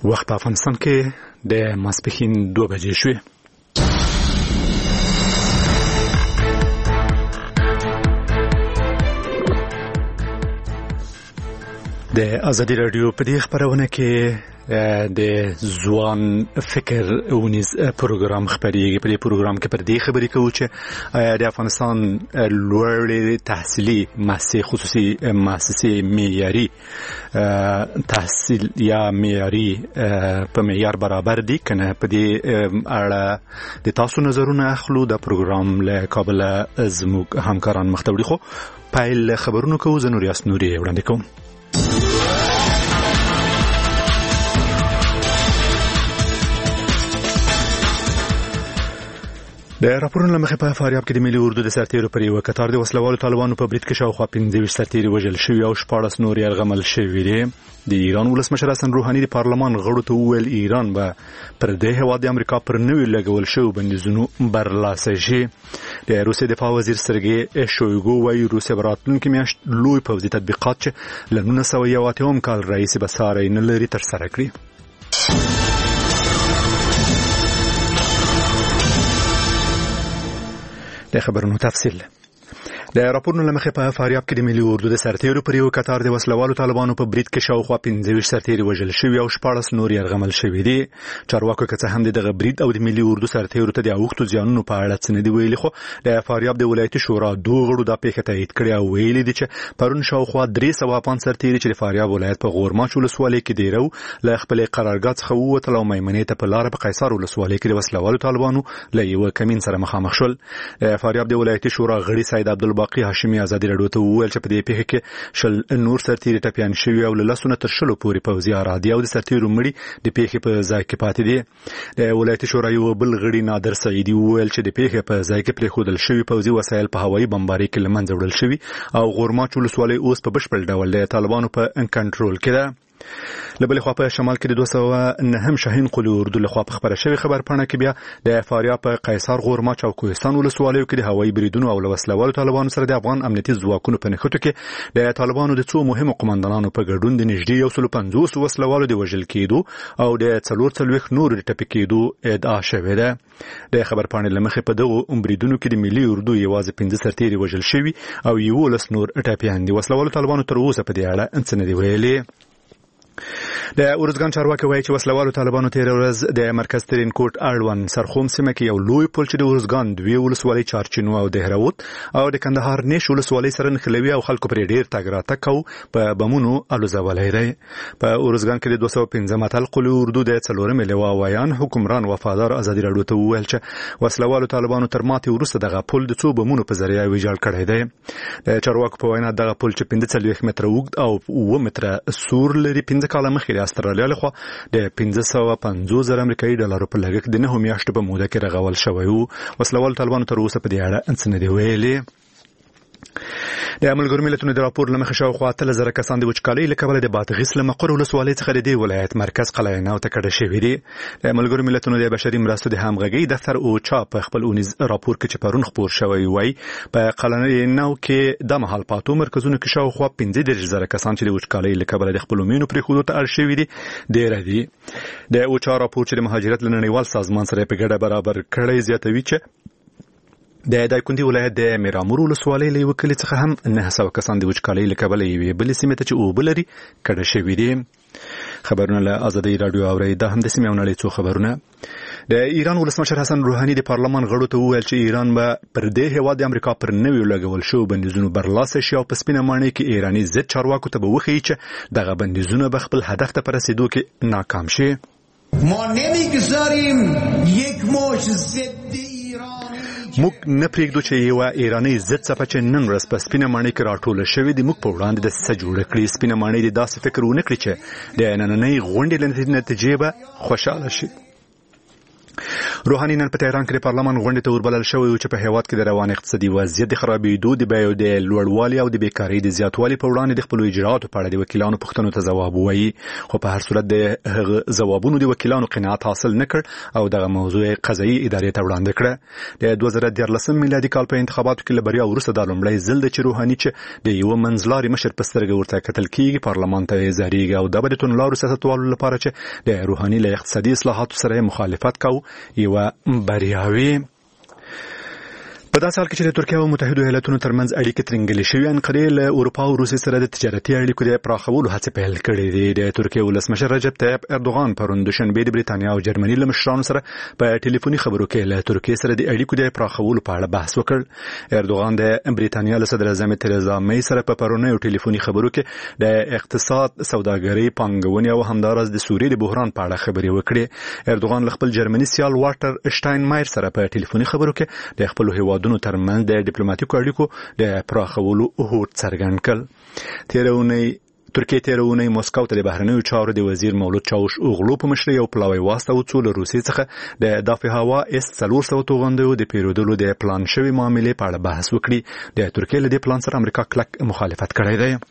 وخت په افغانستان کې د ماسپښین 2 بجې شوې. د ازادي رادیو په دې خبرونه کې د ځوان فکر ونیز پروګرام خبرېږي. په دې پروګرام کې پر دې خبرې کوو چې د افغانستان لوړې تحصیلي مؤسسې خصوصي مؤسسې معیاري تحصیل یا معیاري په معیار برابر دي کنه. په دې اړه د تاسو نظرونه اخلو. د پروګرام له کابل زموږ همکاران مخ ته وړي. خو پایل خبرونو کوو. زه نوریاس نوري وړاندې کوم. د راپورونو لمخې په فاریاب کې د ملي اردو د سرتیرو پر یو کتار د وسلوالو طالبانو په برید کې شاوخوا 15 سرتیري وژل شوي او 14 نور یرغمل شوي دي. د ایران ولسمشر حسن روحاني د پارلمان غړو ته وویل ایران به پر دې هېواد د امریکا پر نوي لګول شوي بندیزونو برلاسه شي. د روسیې دفاع وزیر سرګي شویګو وايي روسیه به راتلونکې میاشت لوی پوځي تطبیقات چې له 1981 کال راهیسې به ساری نه لري ترسره کړي. د خبرونو تفصیل. د راپورونو لمخې په فاریاب کې د ملي اردو د سرتیرو پر یو کتار د وسلوالو طالبانو په برید کې شاوخوا 15 سرتیري وژل شوي او 14 نور یرغمل شوي دي. چارواکو که څه هم دغه برید او د ملي اردو سرتیرو ته د اوښتو زیانونو په اړه څه نه دي ویلي، خو د فاریاب د ولایتي شورا 2 غړو دا پیښه تایید کړې او ویلي دي چې پرون شاوخوا 300 سرتیري چې د فاریاب ولایت په غورماچ ولسوالۍ کې دیرو له خپل قرارګاه څخه ووتل او میمنې ته په لار په قیصر ولسوالۍ کې د وسلوالو طالبانو له یو کمین سره مخامخ شول. د فاریاب د ولایتي شورا غړي سید عبدالباقی هاشمي ازادي رادیو ته وویل چې په دې پیښه کې شل نور سرتیري ټپیان شوي او له لسونه تر شلو پورې پوځي ارادي او د سرتیرو مړي د پیښې په ځای کې پاتې دي. د ولایتي شورا یو بل غړي نادر سعیدي وویل چې د پیښې په ځای کې پرېښودل شوي پوځي وسایل په هوایي بمبارۍ کې له منځه وړل شوي او غورماچ ولسوالۍ اوس په بشپړ ډول د طالبانو په کنټرول کې ده. لبلې خوا په شمال کې د 209 شاهین قلی اردو لخوا په خبره شوی خبر پاڼه کې بیا د فاریاب په قیصر غورماچ او کوهستان ولسوالیو کې د هوایي بریدونو او وسلوالو طالبانو سره د افغان امنیتي ځواکونو په نښتو کې د طالبانو د څو مهمو قومندانانو په ګډون د نږدې 150 وسلوالو د وژل کېدو او د 44 نور د ټپي کېدو ادعا شوې ده. د خبر پاڼې لمخې په دغه بریدونو کې د ملي اردو یوازې 15 سرتیري وژل شوي او 11 نور ټپیان دي. وسلوالو طالبانو تر اوسه په دې اړه څه نه دي ویلي. د اورزګان چارواکي وایي چې وسلوالو طالبانو تیر ورځ د مرکز ترین کوټ اړوند سرخوم سیمه کې یو لوی پل چې د اورزګان دوی ولسوالۍ چارچینو او دهراوت او د کندهار نیش ولسوالۍ سره نښلوي او خلکو پرې ډیر تګ راتګ کوي په بمونو الوزولای دی. په اورزګان کې د 215 متل قلی اردو د 4 لوا وایان حکمران وفادار ازادي رادیو ته وویل چې وسلوالو طالبانو تر ماتې وروسته دغه پل د څو بمونو په ذریعه ویجاړ کړی دی. د چارواکو په وینا دغه پل چې 45 متره اوږد او 9 متره سور لري 15 کاله مخکې د استرالیا لخوا د 550,000 امریکایي ډالرو په لګښت د 9 میاشتو په موده کې رغول شوی وو. وسلوال طالبانو تر اوسه په دې اړه څه نه دي ویلي. د ملګرو ملتونو د راپور لمخې شاوخوا 3000 کسان د وچکالۍ له کبله د بادغیس له مقر ولسوالۍ څخه د دې ولایت مرکز قلعه نو ته کډه شوي دي. د ملګرو ملتونو د بشري مرستو د همغږۍ دفتر اوچا په خپل اونیز راپور کې چې پرون خپور شوی وای په قلعه نو کې د محل پاتو مرکزونو کې شاوخوا 15,000 کسان چې د وچکالۍ له کبله د خپل مینو پرېښودو ته اړ شوي دي ډیر دي. د اوچا راپور چې د مهاجرت له نړیوال سازمان سره په ګډه برابر کړی زیاتوي چې د دایکنډي ولایت د میرامور ولسوالۍ له یو کلي څخه هم 900 کسان د وچکالۍ له کبله یوې بلې سیمې ته چې اوبه لري کډه شوي دي. خبرونه له ازادي رادیو اورئ. دا هم د سیمې او نړۍ څو خبرونه. د ایران ولسمشر حسن روحاني د پارلمان غړو ته وویل چې ایران به پر دې هېواد د امریکا پر نوي لګول شوو بندیزونو برلاسه شي او په سپینه ماڼۍ کې ایراني ضد چارواکو ته به وښیي چې دغه بندیزونه به خپل هدف ته په رسېدو کې ناکام شي. ما نمیگذاریم یک موج ضد موږ نه پرېږدو چې یو ایرانی ضد څپه چې نن ورځ په سپینه ماڼۍ کې راټوله شوې د موږ په وړاندې د څه جوړه کړي. سپینه ماڼۍ د داسې فکر ونه کړي چې د نننۍ غونډې له نتیجې به خوشاله شي. روحاني نن په تهران کې د پارلمان غونډې ته وربلل شوی چې په هیواد کې د روان اقتصادي وضعیت د خرابېدو د بیو د لوړوالي او د بیکارۍ د زیاتوالي په وړاندې د خپلو اجرااتو په اړه د وکیلانو پوښتنو ته ځواب ووایي، خو په هر صورت د هغه ځوابونو د وکیلانو قناعت حاصل نه کړ او دغه موضوع قضایي ادارې ته وړاندې کړه. د 2014 میلادي کال په انتخاباتو کې له بریا وروسته دا لومړی ځل دی چې روحاني چې د یوه منځلاري مشر په سترګه ورته کتل کېږي پارلمان ته ځارېږي او دا به د توندلارو سیاستوالو لپاره چې د روحاني له اقتصادي اصلاحاتو سره مخالفت کوي یوه بریاوي. په داسې حال کې چې د ترکیه او متحده ایالاتونو ترمنځ اړیکې ترنګلې شوې، انقرې له اروپا او روسیې سره د تجارتي اړیکو د پراخولو هڅې پیل کړې دي. د ترکیې ولسمشر رجب طیب اردوغان پرون دوشنبه د بریتانیا او جرمني له مشرانو سره په ټلیفوني خبرو کې له ترکیې سره د اړیکو د پراخولو په اړه بحث وکړ. اردوغان د بریتانیا له صدر اعظم تریزا مې سره په پرونیو ټلیفوني خبرو کې د اقتصاد، سوداګرۍ، پانګونې او همدارس د سوریې د بحران په اړه خبرې وکړې. اردوغان له خپل جرمني سیال واټر شټاینمایر سره په ټلیفوني خبرو کې د خپل هیوادونو ترمنځ د ډیپلوماټیکو اړیکو د پراخولو هوډ څرګند کړ. ترکیه تیره اونۍ مسکو ته د بهرنیو چارو د وزیر مولود چاوش اوغلو په مشرۍ یو پلاوی واستاوه څو له روسیې څخه د دافع هوا S-400 توغندیو د پیرودلو د پلان شوي معاملې په اړه بحث وکړي. د ترکیې له دې پلان سره امریکا کلک مخالفت کړی دی.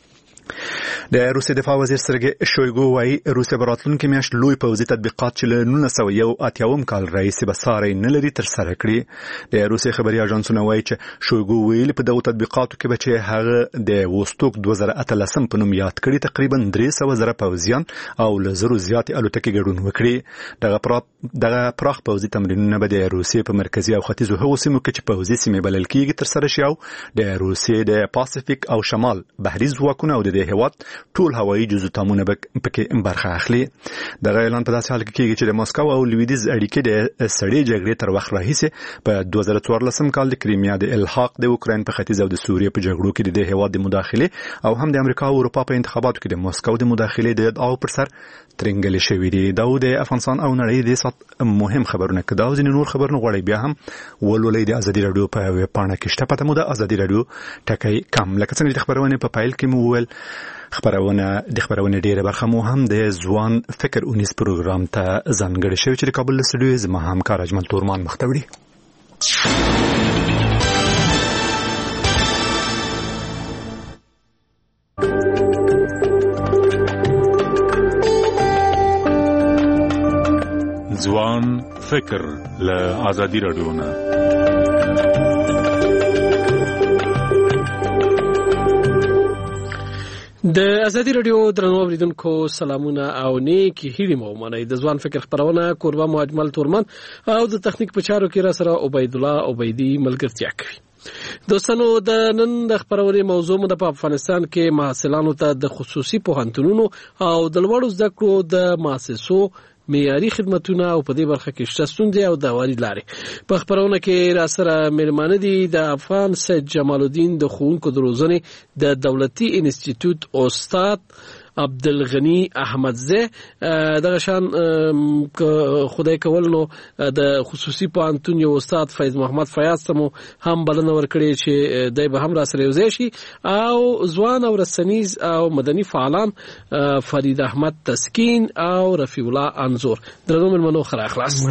د روسیې دفاع وزیر سرګی شویګو وايي روسیه به راتلونکې میاشت لوی پوځي تطبیقات چې له 1981 کال راهیسې به ساری نه لري ترسره کړي. د روسیې خبري اژانسونه وايي چې شویګو ویلي په دغو تطبیقاتو کې به چې هغه د وستوک 2018 په نوم یاد کړي تقریبا 300,000 پوځیان او له زرو زیاتې الوتکې ګډون وکړي. دغه پراخ پوځي تمرینونه به د روسیې په مرکزي او ختیځو هغو سیمو کې چې پوځي سیمې بلل کېږي ترسره شي او د روسیې د پاسفیک او شمال بحري ځواکونه او د هیواد ټول هوایي جزوتامونه پکې برخه اخلي. دغه اعلان په داسې حال کې کېږي چې د مسکو او لویدیز اړیکې د سړې جګړې تر وخت راهیسې په 2014 کال د کریمیا د الحاق د اوکراین په ختیځ او د سوریې په جګړو کې د هیواد د مداخله او هم د امریکا او اروپا په انتخاباتو کې د مسکو د مداخله د ادعاو پر سر ترنګلې شوې دي. دا د افغانستان او نړۍ د سات مهم خبرونه کده او ځینې نور خبرونه غواړي بیا هم ولولې د ازادي رادیو په ویب پاڼه کې شته. پته مو د ازادي رادیو ټکی کم لکه څنګه د خبرونه په فایل کې مو ول خبرونه ډیره برخه مو هم د ځوان فکر اونیس پروګرام ته ځانګړی شوی چې د کابل استودیو زما همکار اجمل تورمان مختوړي. ځوان فکر له ازادي رادیو نه د ازادي رادیو درنو اوریدونکو سلامونه او نیکی هیلې مو منئ. د ځوان فکر خبرونه کوربه مو اجمل تورمان او د تخنیک په چارو کې را سره عبید الله عبیدی ملګرتیا کوي. دوستانو د نن د خبرونې موضوع مو د افغانستان کې محصلانو ته د خصوصي پوهنتونونو او د لوړو زده کړو د مؤسسو معیاري خدمتونه او په دې برخه کې شته ستونزې او داوري لارې. په خبرونه کې را سره مېلمانه دي د افغان سید جمال الدین د ښوونکو د روزنې د دولتي انسټیټیوټ استاد عبدالغنی احمدزی. دغه شان خدای کول نو د خصوصي پوهنتون یو استاد فیض محمد فیاض ته مو هم بلنه ورکړي چې دای به هم را سره یوځای شي او ځوان او رسنیز او مدني فعالان فرید احمد تسکین او رفیع الله انزور. درنو مېلمنو خیر اخلاص.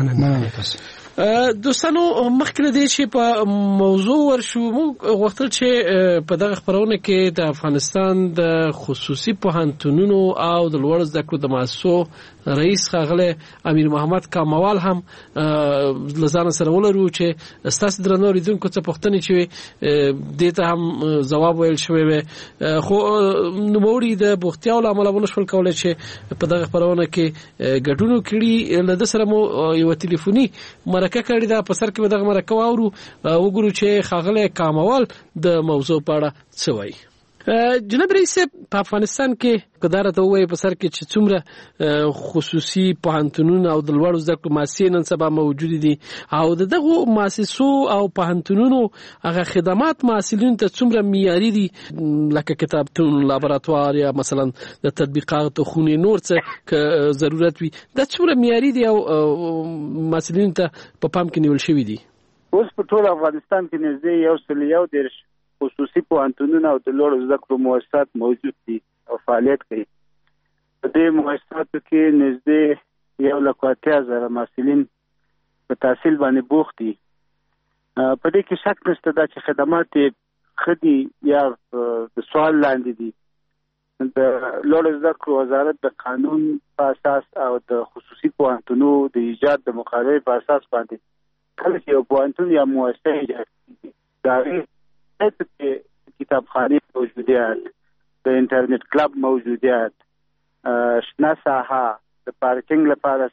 دوستانو مخکې دې چې په موضوع ورشو موږ غوښتل چې په دغه خبرونه کې د افغانستان د خصوصي پوهنتونونو او د لوړ زده کړو د مؤسسو رئیس ښاغلی امیر محمد کاموال هم لزان سره ولرو چې ستاسو درنو اوریدونکو څه پوښتنې چې دې ته هم ځواب ویل شوی وي، خو نوموړي د بوختیاو له امله ونه شول کولی چې په دغه خبرونه کې ګډون وکړي. له ده سره مو یو ټلیفوني مرکه کړې ده، په سر کې به دغه مرکه واورو وګورو چې ښاغلی کاموال د موضوع په اړه څه وایي. جناب رئیس په افغانستان کې قدرت وایي په سر کې چې څومره خصوصي پوهنتونونه او د لوړو زده کړو مؤسسې نن سبا موجود دي او دغه مؤسسو او پوهنتونونو هغه خدمات محصلینو ته څومره معیاري دي لکه کتابتون، لابراتوار یا مثلا د تطبیقاتو خونې نور څه که ضرورت وي دا څومره معیاري دي او محصلینو ته په پام کې نیول شوي دي؟ اوس په ټول افغانستان کې نږدې 131 خصوصي پوهنتونونه او د لوړو زده کړو مؤسسات موجود دي او فعالیت کوي. په دې مؤسساتو کې نږدې 1,80,000 محصلین په تحصیل باندې بوخت دي. په دې کې شک نشته دا چې خدمات خدي یا د سوال لاندې دي. د لوړو زده کړو وزارت د قانون په اساس او د خصوصي پوهنتونو د ایجاد د مقررې په اساس باندې کله چې یو پوهنتون یا مؤسسه ایجاد کیږي دا غیر کتابخانه موجودیت، د انټرنیټ کلب موجودیت، شنه ساحه، د پارکینګ لپاره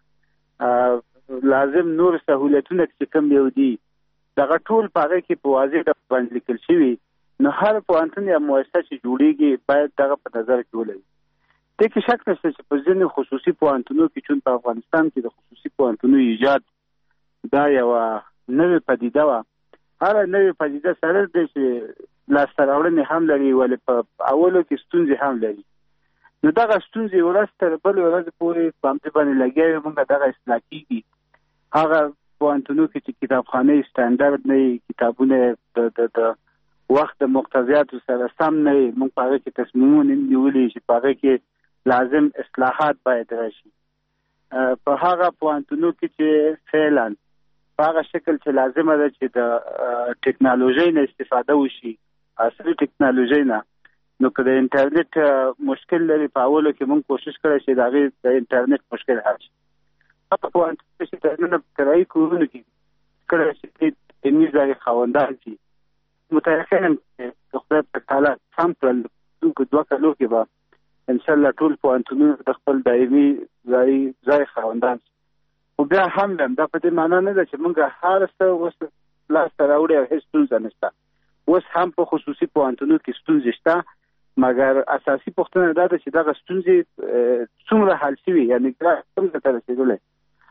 ساحه، لازم نور سہولتونه چې کوم یو دي دغه ټول په هغه کې په واضح ډول باندې لیکل شوي. نو هر پوهنتون یا مؤسسه چې جوړیږي باید دغه په نظر کې ولري. دې کې شک نشته چې په ځینې خصوصي پوهنتونو کې چون په افغانستان کې د خصوصي پوهنتونو ایجاد دا یوه نوې پدیده وه. هره نوې پدیده سره دی چې لاسته راوړنې هم لري ولې په اولو کې ستونزې هم لري. نو دغه ستونزې ورځ تر بلې ورځې پورې په همدې باندې لګیا وي موږ دغه اصلاح کېږي. هغه پوهنتونو کې چې کتابخانې سټنډرډ نه وي، کتابونه د وخت د مقتضیاتو سره سم نه وي، موږ په هغه کې تصمیمونه نیولي چې په هغه کې لازم اصلاحات باید راشي. په هغه پوهنتونو کې چې فعلا په هغه شکل چې لازمه ده چې د ټکنالوژۍ نه استفاده وشي، عصري ټکنالوژۍ نه، نو که د انټرنیټ مشکل لري په اولو کې موږ کوشش کړی چې د هغې د انټرنیټ مشکل حل شي. په پوهنتون چې دننه کرایي کورونو کې کړی چې علمي ځای خاوندان شي، متیقنا د خدای په تعالی سم کړل دونکو 2 کالو کې به انشاءالله ټول پوهنتونونه د خپل دایمي ځای خاوندان شي. خو بیا هم دا په دې معنا نه ده چې موږ هر څه اوس لاسته راوړي او هېڅ ستونزه نشته. اوس هم په خصوصي پوهنتونونو کې ستونزې شته، مګر اساسي پوښتنه دا ده چې دغه ستونزې څومره حل شوي، یعنې څومره ته رسېدلی.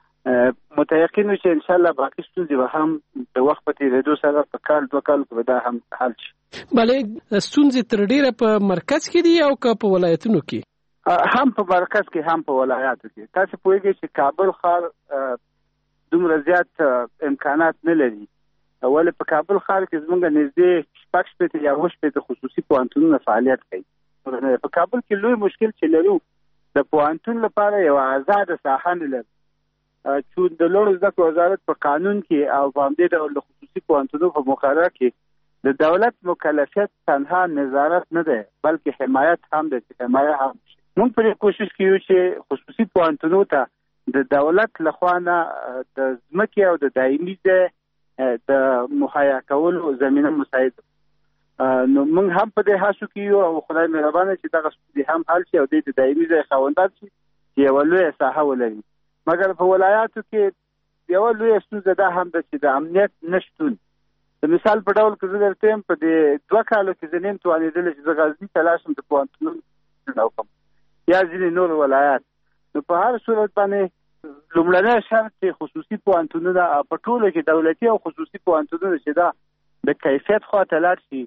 متيقن چې ان شاء الله باقي ستونزې به هم د وخت په تیریدو سره په کال 2 کال کې دا هم حل شي. بلې ستونزې تر ډیره په مرکز کې دي او که په ولایتونو کې؟ هم په مرکز کې هم په ولایاتو کې. تاسو پوهیږئ چې کابل ښار دومره زیات امکانات نه لري. ولې په کابل ښار کې زموږ نږدې 6 یا 8 خصوصي پوهنتونونه فعالیت کوي. په کابل کې لوی مشکل چې لرو د پوهنتون لپاره یو آزاد ساحه نه لري. چې د لوړو زده کړو وزارت په قانون کې او په همدې ډول د خصوصي پوهنتونونو په مقرره کې د دولت مکلفیت تنها نظارت نه ده بلکې حمایت هم ده چې حمایه هم شي. موږ په کوشش کوو چې خصوصي پوهنتونونو ته د دولت لخوا نه د ځمکې او د دایمي ځای د مهیا کولو زمینه مساعد. نو موږ هم په دې هڅو کې یو او خدای مهربانه چې دغه ستونزې هم حل شي او د دایمي ځای خاوندان شي چې یوه لویه ساحه ولري. مګر په ولایاتو کې یوه لویه ستونزه دا هم ده چې د امنیت نشتون. د مثال په ډول که زه درته یم په دې 2 کالو کې زه نیم توانېدلی چې زه غزني ته لاړ شم د پوهنتونونو وکړم یا ځینې نور ولایات. نو په هر صورت باندې لومړنی شرط چې خصوصي پوهنتونونه په ټولو کې دولتي او خصوصي پوهنتونونه چې دا د کیفیت خواته لاړ شي،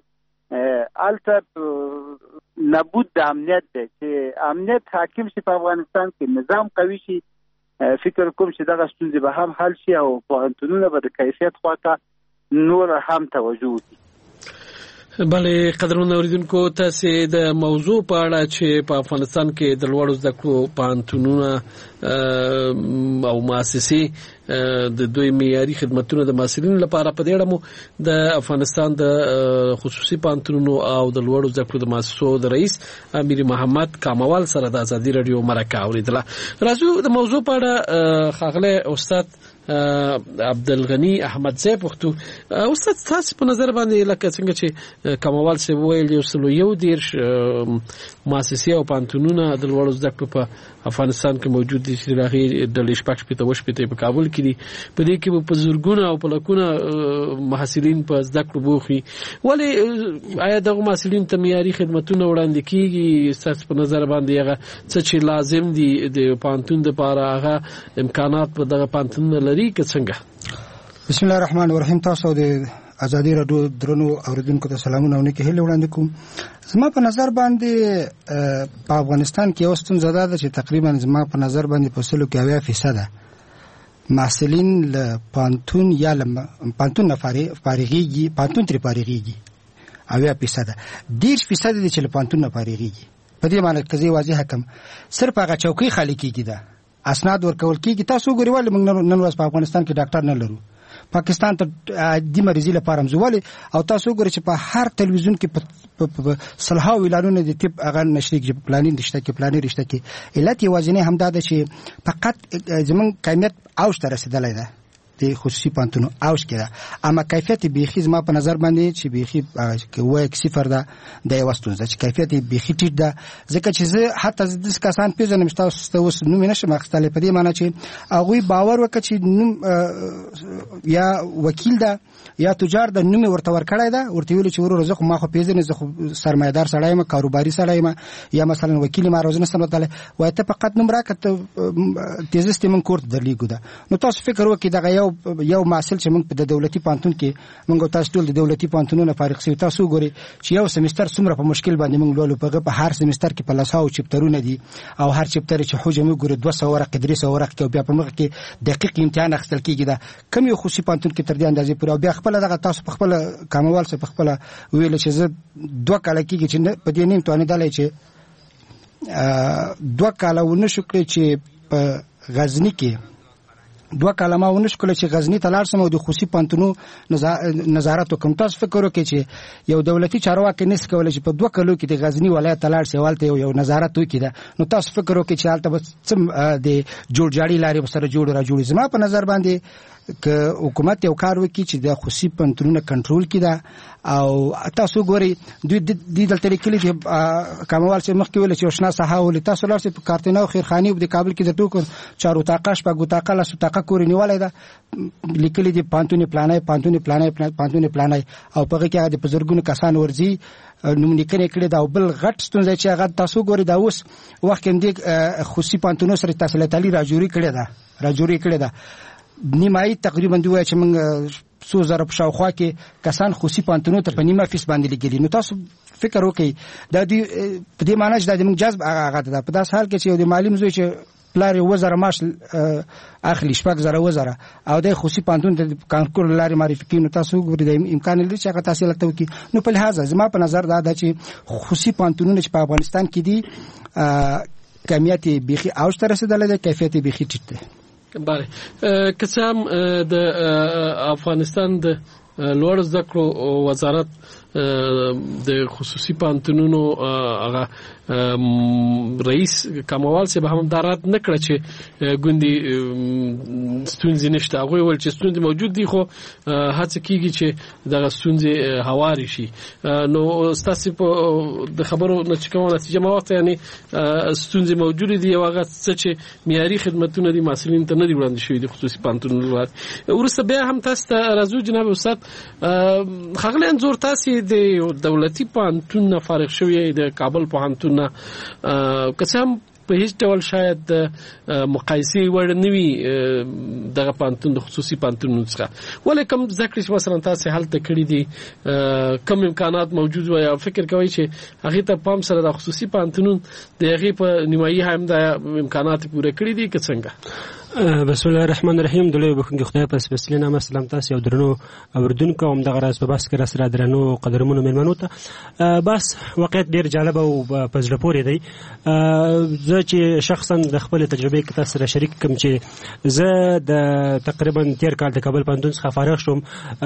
هلته نبود د امنیت دی. چې امنیت حاکم شي په افغانستان کې، نظام قوي شي، فکر کوم چې دغه ستونزې به هم حل شي او پوهنتونونه به د کیفیت خواته نور هم توجه وکړي. بلې قدرمنو اوریدونکو، تاسې د موضوع په اړه چې په افغانستان کې د لوړو زده کړو پوهنتونونه او مؤسسې د دوی معیاري خدمتونو د محصلینو لپاره په دې اړه مو د افغانستان د خصوصي پوهنتونونو او د لوړو زده کړو د مؤسسو د رئیس امیر محمد کاموال سره د ازادي رادیو مرکه اوریدله. راځو د موضوع په اړه ښاغلی استاد عبدالغنی احمدزی پښتو. استاد تاسو په نظر باندې لکه څنګه چې کاموال صاحب ویل 111 مؤسسې او پوهنتونونه د لوړو زده کړو په افغانستان کې موجود دي چې هغې ډلې 6 په کابل کې دي. په دې کې په زرګونه او په لکونه محصلین په زده کړو بوخي. ولې آیا دغه محصلین ته معیاري خدمتونه وړاندې کیږي؟ ستاسو په نظر باندې هغه څه چې لازم دي د پوهنتون لپاره هغه امکانات په دغه پوهنتونونه لري که څنګه؟ بسم الله الرحمن الرحیم. تاسو د ازادي رادیو درنو اوریدونکو ته سلامونه او نیکه هیله وړاندې کوم. زما په نظر باندې په افغانستان کې یو ستونزه ده چې تقریبا زما په نظر باندې په 80% محصلین له پوهنتون یا له پوهنتون نه فارغېږي، پوهنتون ترې فارغېږي. 80% 10% دي چې له پوهنتون نه فارغېږي. په دې معنی که زه واضح کړم، صرف هغه چوکۍ خالي کېږي ده اسناد ورکول کیږي. تاسو ګورئ ولې موږ نن ورځ په افغانستان کې ډاکټر نه لرو، پاکستان ته د مریضي لپاره مزولي، او تاسو ګورئ چې په هر تلویزیون کې په صلاحو اعلانونه د طب هغه نشریږي چې پلانین رشته کې پلانین رشته کې. علت یوازینی همدا ده چې فقط زمون کمیت اوج ته رسیدلای ده د خصوصي پانتونو اوج کې ده، اما کیفیت بیخي زما په نظر باندې چې بیخي کې وای صفر ده د یو ستونزه چې کیفیت بیخي ټیټ ده. ځکه چې زه حتی د کسان پیژنم چې تاسو اوس نوم نشم اخستل په دې معنی چې هغه باور وکړي چې نوم یا وکیل ده یا تجار د نوم ورته ورکړای ده، ورته ویل چې ورور زه خو ما خو پیژنې، زه خو سرمایدار سړی یم، کاروباري سړی یم، یا مثلا وکیل ما روزنه سمته وای ته فقط نوم راکړه تیزست من کورت درلیګو ده. نو تاسو فکر وکړئ دغه یو معسل چې موږ په دولتي پانتون کې موږ تاسو ټول د دولتي پانتونونو فارغ شوي، تاسو ګورئ چې یو سمستر څومره په مشکل باندې موږ لولو، په هر سمستر کې په 100 چپټرونه دي، او هر چپټر چې حجم ګورئ 200 ورقه 300 ورقه کې، بیا په موږ کې دقیق امتحان اخیستل کیږي. دا کم یو خصوصي پانتون کې تر دې اندازې پورې، او بیا خپل دغه تاسو په خپل کاموال څخه په خپل ویل چې زه 2 کال کېږي چې په دې نیم توانې دلای چې 2 کال ونه شو کړی چې په غزنی کې 2 کال ما ونه شو کړی چې غزنی ته لاړ سم او د خصوصي پانتونو نظارت وکم. تاسو فکر وکړئ چې یو دولتي چارواکي نس کولای چې په 2 کالو کې د غزنی ولایت ته لاړ شي والته یو نظارت وکړي دا. نو تاسو فکر وکړئ چې حالت د جوړجاړي لارې سره جوړ زما په نظر باندې که حکومت یو کار وکړي چې د خصوصي پانتونونو کنټرول کړي دا. او تاسو ګورئ دوی د دلته لیکلي چې کاموال چې مخکې ویل چې وشنا صحاول تاسو لارسي په کارتنه او خیرخانی په کابل کې د ټوکر چارو تاقاش په ګوتاقه لا سوتاقه کور نیولای دا لیکلي دي پانتوني پلانای او په کې د بزرګونو کسان ورزي نوم لیکنه کړي دا بل غټ ستونزه چې هغه تاسو ګورئ دا اوس وخت کې د خصوصي پانتونو سره تحصیلات علی راجوري کړي دا نیمایي تقریبا دوی چې موږ 2000 په شاوخوا کې کسان خصوصي پانتونو ته په نیمه فیس باندې لګیلي. نو تاسو فکر وکړئ دا دی په دې معنی چې د موږ جذب هغه ده په داس حال کې چې یو د معلم زوی چې پلار وزره معاش اخلي 6000 وزره او د خصوصي پانتون ته کانکور لاري معرفي کینو تاسو ګورئ د امکان لري چې هغه تحصیل ته وکړي. نو په لحاظ زما په نظر دا ده چې خصوصي پانتونونه چې په افغانستان کې دي کمیت بیخي اوج ته رسیدلې ده، کیفیت بیخي ټیټ ده. بله که څه هم د افغانستان د لوړ زده کړو وزارت د خصوصي پانتونونو هغه رئیس کموال صاحب هم دارات نکړه چې ګوندي ستونزې نشته. هغه ول چې ستونزې موجود دي خو هڅه کیږي چې دغه ستونزې هواري شي. نو تاسو په د خبرو نتیجه ماوخت یعنی ستونزې موجود دي او هغه څه چې معیاري خدماتونه دي مسؤلین ته نه دی وړاندې شوی د خصوصي پانتونونو ورسته بیا هم تاسو ته راځو جناب استاد خغلی انزور تاسو د دولتي پانتون فارغ شوی د کابل پوهنتون قسم په هیڅ ډول شاید مقایسه وړ نوي دغه پانتون د خصوصي پانتون څخه ولیکم ذکر چې مثلا تاسو حالت کړی دي کم امکانات موجود و یا فکر کوي چې هغه ته پام سره د خصوصي پانتون د هغه په نیمایي هم د امکانات پوره کړی دي که څنګه؟ بسم الله الرحمن الرحیم. دلوي بخښنه خدای په سپیشل نامه سلام تاسو او درنو اوردونکو هم دغه راز په بس کې سره درنو قدرمنو مېلمنو ته بس واقعیت ډیر جالب او په زړه پورې دی. زه چې شخصا د خپل تجربه کې تاسو سره شریک کوم چې زه د تقریبا 13 کال د کابل پوهنتون څخه فارغ شوم.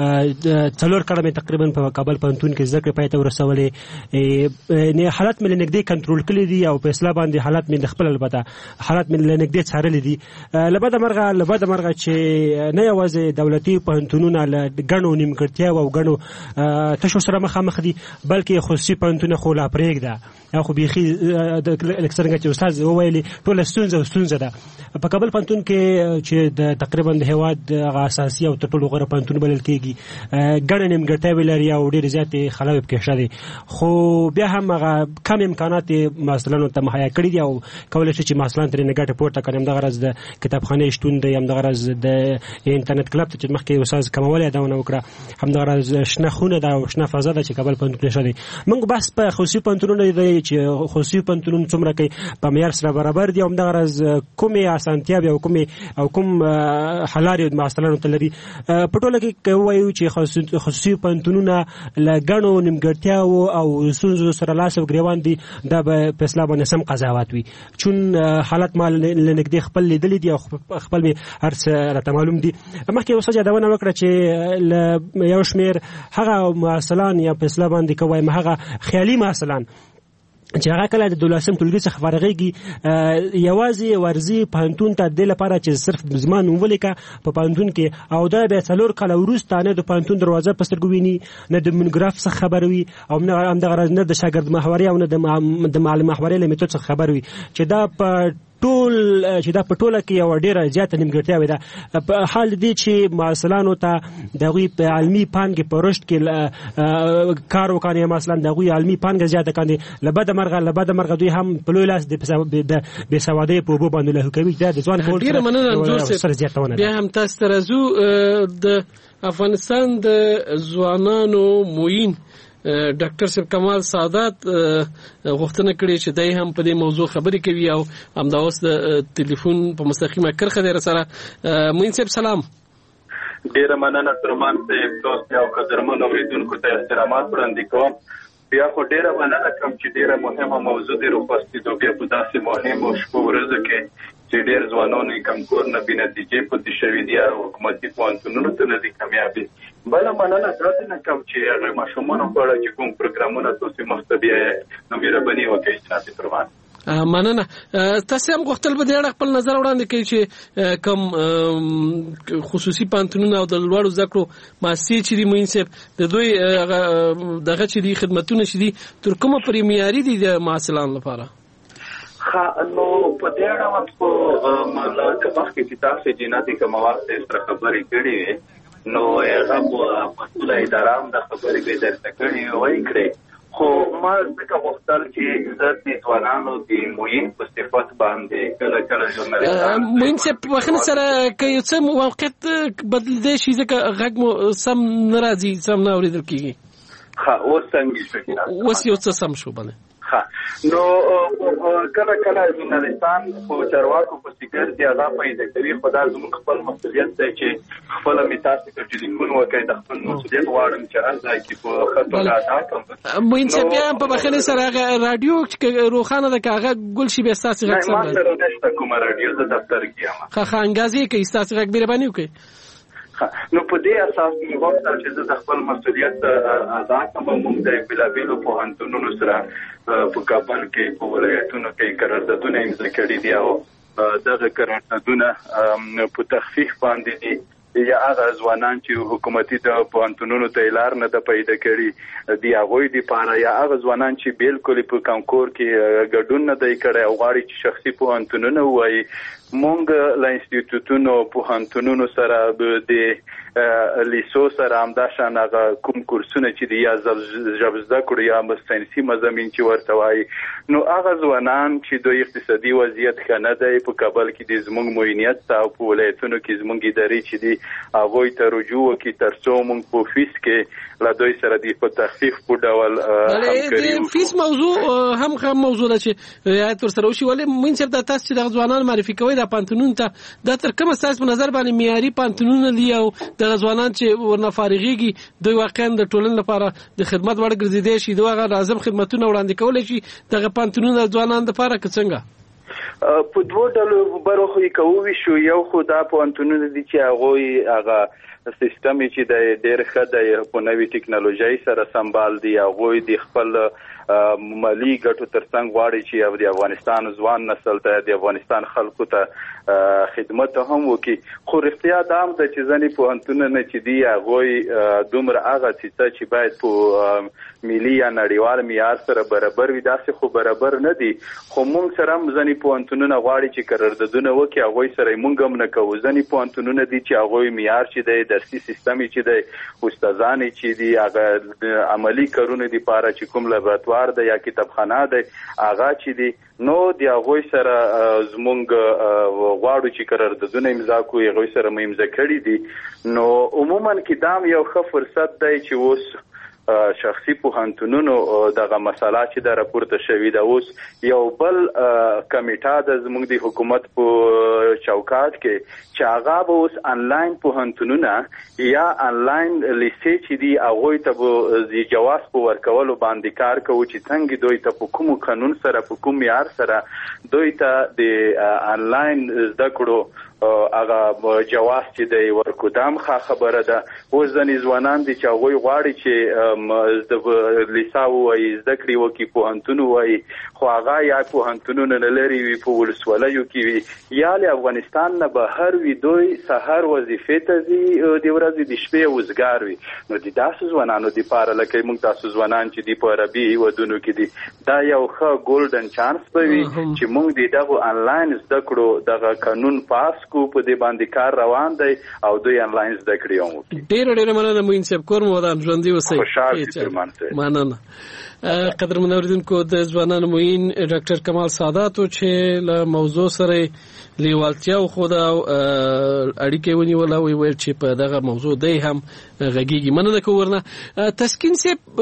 4 کال مې تقریبا په کابل پوهنتون کې زده کړې پای ته ورسولې. نه حالت مې نږدې کنټرول کړې دي او په اصلاح باندې حالت مې د خپل البته حالت مې نږدې څارلې دي. لبد مرغه چې نه یوازې دولتي پوهنتونونه له غنو نیمګړتیا او غنو تاسو سره مخامخ دي بلکې خصوصي پوهنتونونه خو لا پرېږده یا خو بيخي د الکترونیک چې استاد وویلي ټول ستونزه ده په کابل پوهنتون کې چې د تقریبا د هواد غا اساسي او ټول غوړه پوهنتون بلل کېږي غن نیمګړتیا ولري او ډېر زیاتې خلاوي پکې شته خو بیا هم هغه کم امکانات مثلا ته مهیا کړی دي او کولای شي چې مثلا ترې نګټه پورته کړم د غرض د کتابخانه شتون دی هم د غرض د انټرنیټ کلب ته چې مخکې استاد کمول یادونه وکړه هم د غرض شنه خونه دا او شنه فضا ده چې کابل پوهنتون شته. موږ بس په خصوصي پوهنتونونو چې خصوصي پوهنتونونه څومره کوي په معیار سره برابر دي، همدغه راز کومې اسانتیاوې او کوم حلارې محصلانو ته لري. په ټوله کې وایو چې خصوصي پوهنتونونه له ګڼو نیمګړتیاوو او ستونزو سره لاس او ګریوان دي، دا به په اصطلاح باندې سم قضاوت وي. چون حالت ما له نږدې خپل لیدلی دي او خپل مې هر څه راته معلوم دي. مخکې اوس یادونه وکړه چې یو شمېر هغه محصلان یا په اصطلاح باندې که وایم هغه خیالي محصلان چې هغه کله د 12 ټولګي څخه فارغېږي یوازې ورځي پوهنتون ته د لپاره چې صرف زما نوم ولیکه په پوهنتون کې، او دا بیا 4 کاله وروسته نه د پوهنتون دروازه په سترګو ویني، نه د مونوګراف څخه خبر وي، او همدغه نه د شاګرد محوري او نه د معلم محوري له میتود څخه خبر وي، چې دا په ټوله کې یو ډیره زیاته نیمګړتیا ده. په حال دی چې محصلانو ته دغوی په علمي پانګې په رشد کې کار وکړي، مثلا دغوی علمي پانګه زیاته کړي، لبد مرغه دوی هم په لوی لاس د بېسوادۍ په اوبو باندې له کوي. دا د ځوان ټول سره زیاتونه. بیا هم تاسو ته راځو د افغانستان د ځوانانو موین ډاکټر صاحب کمال سعادت غوښتنه کړې چې دای هم په دې موضوع خبرې کوي او همدا اوس د ټلیفون په مستقیمه کرخه در سره. موین صاحب سلام. ډیره مننه ترمان صاحب، تاسو یو قدرمن اوریدونکو ته احترامات وړاندې کوم. بیا خو ډیره مننه کوم چې ډیره مهمه موضوع دی راوستو بیا په داسې مهمو شپو ورځو کې چې ډیر ځوانان کمکور نه بي نتیجې پاتې شوي دي او حکومتي پوهنتونونو ته نه دي کامیابي. بله مننه داسې نه کوم چې هغه ماشومانو په اړه چې کوم پروګرامونه تاسو مخته بیايئ نو مهرباني وکړئ جناب پروان. مننه. تاسو هم غوښتل به د اړه خپل نظر وړاندې کړئ چې کوم خصوصي پوهنتونونه او د لوړو زده کړو مؤسسې چې دي موین صاحب د دوی دغه چې دي خدمتونه چې دي تر کومه پورې معیاري دي د محصلانو لپاره؟ نو په دې اړه خو مله د مخکې چې تاسو جناتي کوموال سره خبرې کړې وي نو هغه په مسؤل اداره هم د خبرې به درته کړې وای کړې، خو ما ځکه غوښتل چې زه د ځوانانو د موین په صفت باندې کله ژورنالیستان موین صاحب په خنه سره که یو څه موقعیت بدلېدای شي ځکه غږ مو سم نه راځي، سم نه اورېدل کېږي. اوس څنګه شو؟ اوس یو څه سم شو باندې. نو کله ژورنالیستان په چارواکو په فکر کې هغه پیدا کوي، خدای زموږ خپل مسؤلیت دی چې خپل میتاسو ته ټلیفون وکړي، د خپل مسؤلیت غواړم چې هر ځای کې په خطر ادا کوم. موین صاحب بیا په بخښنې سره هغه رادیو چې روخانه ده که هغه ګل شي بیا ستاسو غږ سم نه ما سره نشته کومه رادیو، زه دفتر کې یم. ښه انګازې کوي ستاسو غږ مهرباني وکړئ. نو په دې اساس موږ غواړو چې زه د خپل مسؤلیت ادا کوم. موږ د بېلابېلو پوهنتونونو سره په کابل کې په ولایتونو کې قراردادونه امضا کړي دي او دغه قراردادونه په تخفیف باندې دي. یا هغه ځوانان چې حکومتي د پوهنتونونو ته لار نه ده پیدا کړي دی هغوی دپاره، یا هغه ځوانان چې بالکل په کانکور کې ګډون نه دی کړی او غواړي چې شخصي پوهنتونونه ووایي، مونږ له انسټیټیوټونو پوهنتونونو سره د لیسو سره همداشان هغه کوم کورسونه چې دي یا ژبه زده کړو یا ساینسي مضامین چې ورته وایي، نو هغه ځوانان چې دوی اقتصادي وضعیت ښه نه دی په کابل کې د زموږ معینیت ته او په ولایتونو کې زموږ ادارې چې دي هغوی ته رجوع وکړي تر څو موږ په فیس کې له دوی سره د په تخفیف په ډول همکاري وکړو. فیس موضوع هم موضوع ده چې رعایت ورسره وشي. ولې موږ چې د تاسو چې د ځوانانو معرفي کوي د پانتونون ته دا تر کومه ستاسو په نظر باندې معیاري پانتونونه دي او د ځوانان چې ورنه فارغېږي دوی واقعا د ټولنې لپاره د خدمت وړ ګرځېدای شي، دوی هغه لازم خدمتونه وړاندې کولی شي دغه پانتونونه د ځوانانو لپاره که څنګه؟ په دوه ډولو برخو یې کوو شو. یو خو دا پوهنتونونه دي چې هغوی هغه سیستم چې د ډېر ښه د په نوې ټکنالوژۍ سره سمبال دي، هغوی د خپل مالي ګټو ترڅنګ غواړي چې د افغانستان ځوان نسل ته د افغانستان خلکو ته خدمت هم وکړي. خو رښتیا دا هم ده چې ځینې پوهنتونونه چې دي هغوی دومره هغه څه چې باید په ملي یا نړیوال معیار سره برابر وي داسې خو برابر نه دي. خو موږ سره هم ځینې پوهنتونونه غواړي چې قراردادونه وکړي، هغوی سره موږ هم نه کوو. ځینې پوهنتونونه دي چې هغوی معیار چې دی درسي سیستم چې دی استادان چې دي هغه عملي کارونه دپاره چې کوم لابراتوار ده یا کتابخانه ده هغه چې دي نو د هغوی سره زمونږ غواړو چې قراردادونه امضا کړو، هغوی سره مو امضا کړي دي. نو عموما کې دا یو ښه فرصت دی چې اوس شخصي پوهنتونونو دغه مسله چې د راپورته شوې ده. اوس یو بل کمیټه د زموږ د حکومت په چوکاټ کې چې هغه به اوس انلاین پوهنتونونه یا انلاین لیسې چې دي هغوی ته به د جواز په ورکولو باندې کار کوو چې څنګه دوی ته په کوم قانون سره په کوم معیار سره دوی ته د انلاین زده کړو هغه جواز چې دی ورکو. دا هم ښه خبره ده. اوس ځینې ځوانان دي چې هغوی غواړي چې لیسا ووایي زده کړې وکړي پوهنتون ووایي خو هغه یا پوهنتونونه نه لري وي په ولسوالیو کې وي یا له افغانستان نه بهر وي دوی سهار وظیفې ته ځي د ورځې د شپې وزګار وي. نو د داسې ځوانانو دپاره لکه موږ تاسو ځوانان چې دي په عربي هیوادونو کې دي دا یو ښه ګولډن چانس به وي چې موږ د دغو انلاین زده کړو دغه قانون پاس کو په دې باندې کار روان دی او دوی انلاین زده کړې هم وکړي. ډېره مننه موین صاحب کور مو ودان ژوندي اوسئ. خوشحال مننه. قدرمن اوریدونکو د ځوانانو موین ډاکټر کمال سادات چې له موضوع سره لیوالتیا خو دا اړیکې ونیول او ویل چې په دغه موضوع دی هم غږیږي. مننه کوورنه تسکین صاحب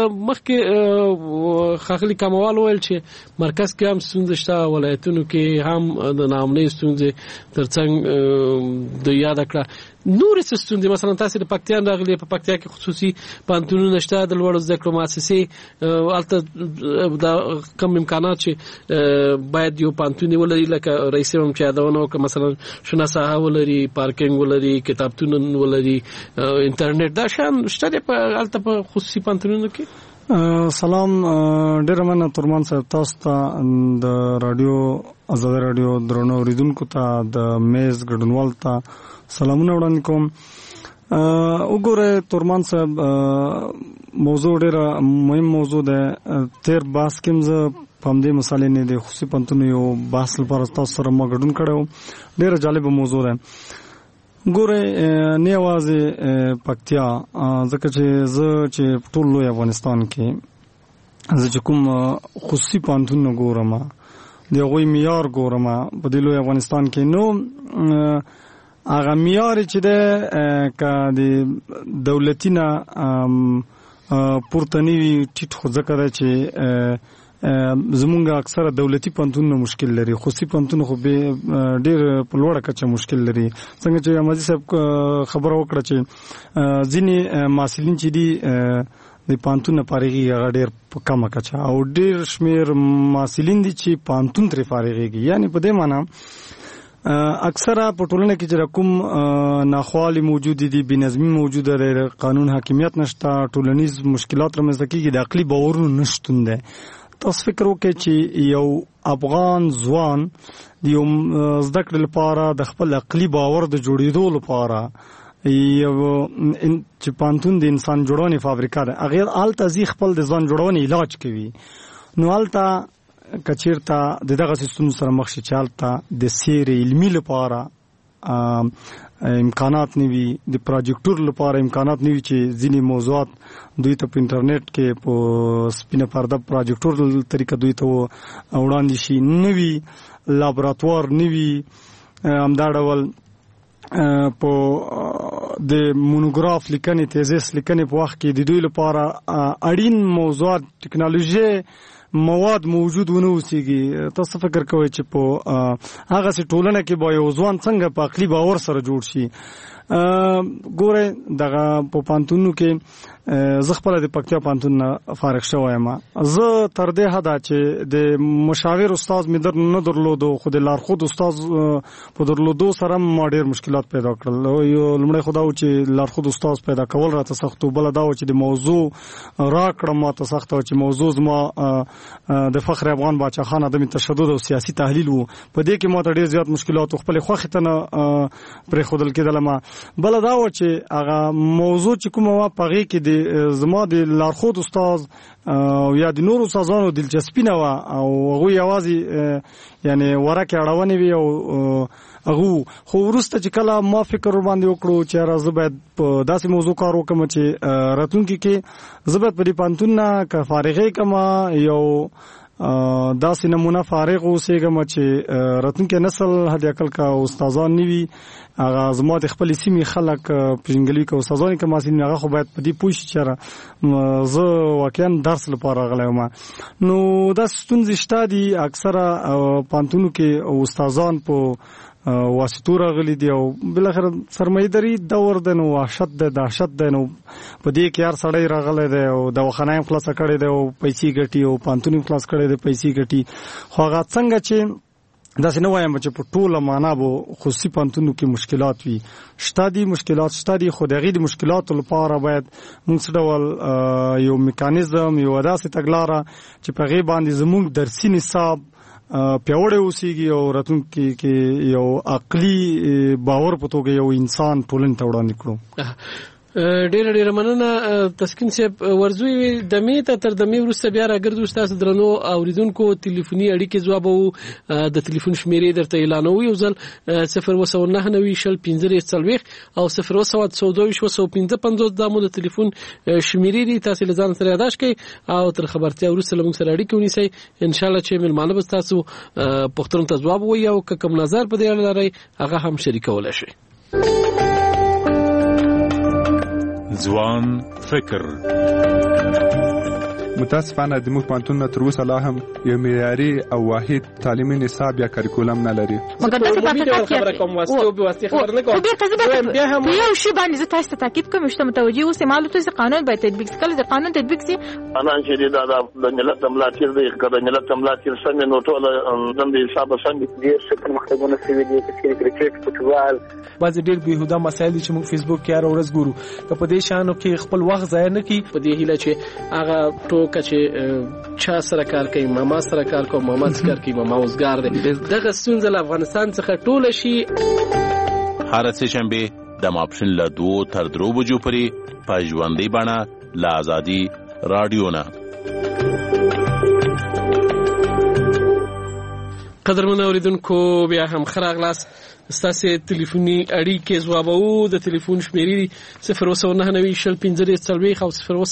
مخکې خاخلی کموال ویل چې مرکز کې هم ستونزې شته ولایتونو کې هم د ناامنۍ ستونزې ترڅنګ د یاد کړه نورې ستونزې مثلا تاسو د پکتیا راغلي په پکتیا کې خصوصي پانتونونه شته د لوړو زده کړو مؤسسې البته دا کم امکانات چې باید یو پانتون ولري لکه رئیس هم چې یادونه وکړه مثلا شنه ساحه ولري پارکینګ ولري کتابتون ولري انټرنیټ دا شان شته په البته په خصوصي پانتونونو کې. سلام ډیر مننه تورمان صاحب تاسو ته د رادیو آزاد رادیو درنو اوریدونکو ته د میز ګډونوال ته سلامونه وړاندې کوم. وګوره تورمان صاحب موضوع ډیره مهم موضوع ده. تیر بحث کې زه په همدې مسالې نه د خصوصي پانتونو یو بحث لپاره تاسو سره ما ګډون کړی. ډیره جالبه موضوع ده. ګوره نه یوازې پکتیا ځکه چې زه چې ټول لوی افغانستان کې زه چې کوم خصوصي پانتونونه ګورم د هغوی معیار ګورم په دې لوی افغانستان کې نو هغه معیار چې ده که د دولتي نه پورته نه وي ټیټ خو ځکه ده چې زمونږ اکثره دولتي پانتونونه مشکل لري خصوصي پانتونونه خو ډېر په لوړه کچه مشکل لري. څنګه چې احمدي صاحب خبره وکړه چې ځینې محصلین چې دي د پانتون نه فارغېږي هغه ډېر په کمه کچه او ډېر شمېر محصلین دي چې پانتون ترې فارغېږي. یعنې په دې معنا اکثره په ټولنه کې چې کوم ناخوالي موجود دي بېنظمي موجوده ده قانون حاکمیت نشته ټولنیز مشکلات رامنځته کېږي د عقلي باورونو نشتون ده. تاسو فکر وکړئ چې یو افغان ځوان د یو زده کړې لپاره د خپل عقلي باور د جوړېدو لپاره یو چې پانتون د انسان جوړونې فابریکه ده هغې هلته ځي خپل د ځان جوړونې علاج کوي. نو هلته که چېرته د دغسې ستونزو سره مخ شي چې هلته د سیر علمي لپاره امکانات نه وي د پراجیکټور لپاره امکانات نه وي چې ځینې موضوعات دوی ته په انټرنیټ کې په سپینه پرده پراجیکټور طریقه دوی ته وړاندې شي نه وي لابراتوار نه وي همدا ډول په د مونوګراف لیکنې تیزیس لیکنې په وخت کې د دوی لپاره اړین موضوعات ټکنالوژي مواد موجود ونه اوسېږي. تاسو فکر کوئ چې په هغسې ټولنه کې به یو ځوان څنګه په عقلي باور سره جوړ شي. ګوره دغه په پانتونو کې زه خپله د پکتیا پانتون نه فارغ شوی یم. زه تر دې حده چې د مشاور استاد مې نه درلودو خو د لارښود استاد په درلودو سره ما ډېر مشکلات پیدا کړل. یو لومړی خو دا و چې لارښود استاد پیدا کول راته سخت و. بله دا و چې د موضوع راکړه ماته سخته و چې موضوع زما د فخر افغان باچا خان عدم تشدد او سیاسي تحلیل و. په دې کې ماته ډېر زیات مشکلات و خپلې خوښې ته نه پرېښودل کېدله. بله دا و چې هغه موضوع چې کومه وه په هغې کې د زما د لارښود استاد او یا د نورو استادانو دلچسپي نه وه او هغوی یوازې یعنې ورکې اړونې وي او هغه خو وروسته چې کله ما فکر ورباندې وکړو چې یاره زه باید په داسې موضوع کار وکړم چې راتلونکي کې زه باید په دې پانتون نه که فارغې کړم یو داسې نمونه فارغ اوسېږم چې راتلونکي نسل هدي عقل کا استادان نیوي هغه زما د خپل سیمې خلک پېژنګلي کا استادان کا ماسین هغه خو باید په دې پوه شي چې زه واقعا درس لپاره راغلی یم. نو دا ستونزې شته دي اکثره پانتونو کې استادان په واسطو راغلي دي او بالاخره سرمایه‌داري دور دی نو وحشت دی نو په دې کې هر سړی راغلی دی او دواخانه یې خلاصه کړې دی او پیسې ګټي او پانتون یې خلاص کړی دی پیسې ګټي. خو هغه څنګه چې داسې نه وایم چې په ټوله معنا به خصوصي پانتونو کې مشکلات وي. شته دي مشکلات شته دي خو د هغې د مشکلاتو لپاره باید موږ څه ډول یو میکانیزم یو داسې تګلاره چې په هغې باندې زموږ درسي نصاب پیاوړی اوسېږي او راتلونکي کې یو عقلي باور په توګه یو انسان ټولنې ته وړاندې کړو. ډېر مننه تسکین صاحب. ورزوی د میته تر د می ورسته بیا راګرځو تاسو درنو اوریدونکو ټلیفوني اړیکې ځواب او د ټلیفون شمیرې درته اعلانوي. یو ځل 019901540 او 0101425 د ټلیفون شمیرې دي. تاسو لزان سره یاداش کړئ او تر خبرتیا ورسته لمون سره اړیکې ونیسئ. ان شاء الله چې ملمانه به تاسو پښتون ته ځواب وایي او کوم نظر په دې اړه لري هغه هم شریکول شي. ځوان فکر. متاسفانه د موږ پانتون تر اوسه لا هم یو معیاري او واحد تعلیمي نصاب یا کریکولم نه لري. مګر تاسو په خبره کوم واسطه خبر نه کوم. بیا هم یو شی باندې تاسو ته تاکید کوم چې متوجي اوسه معلومات چې قانون باید تطبیق کړي. د قانون تطبیق سي انا چې د ملت ملاتیر دی کړه ملت ملاتیر څنګه نو ټول د حساب څنګه دي چې مختبونه سوي دي چې کرکټ فوټبال بعض ډېر بهوده مسایل چې موږ فیسبوک کې هر ورځ ګورو. که په دې شانو کې خپل وخت ضایع نه کړي په دې هیله چې هغه ټوکه چې چا سره کار کوي ماما سره کار کوي ماما سره کار کوي ماما اوسګار دی دغه ستونزه له افغانستان څخه ټوله شي. هر څه شنبه د ماپښین له 2 تر 3 بجو پورې په ژوندۍ بڼه له آزادي رادیو نه. قدرمن اوریدونکو بیا هم خراغلاس ستاسو ټلیفوني اړیکې ځوابو. د ټلیفون شمیرې 019901540 او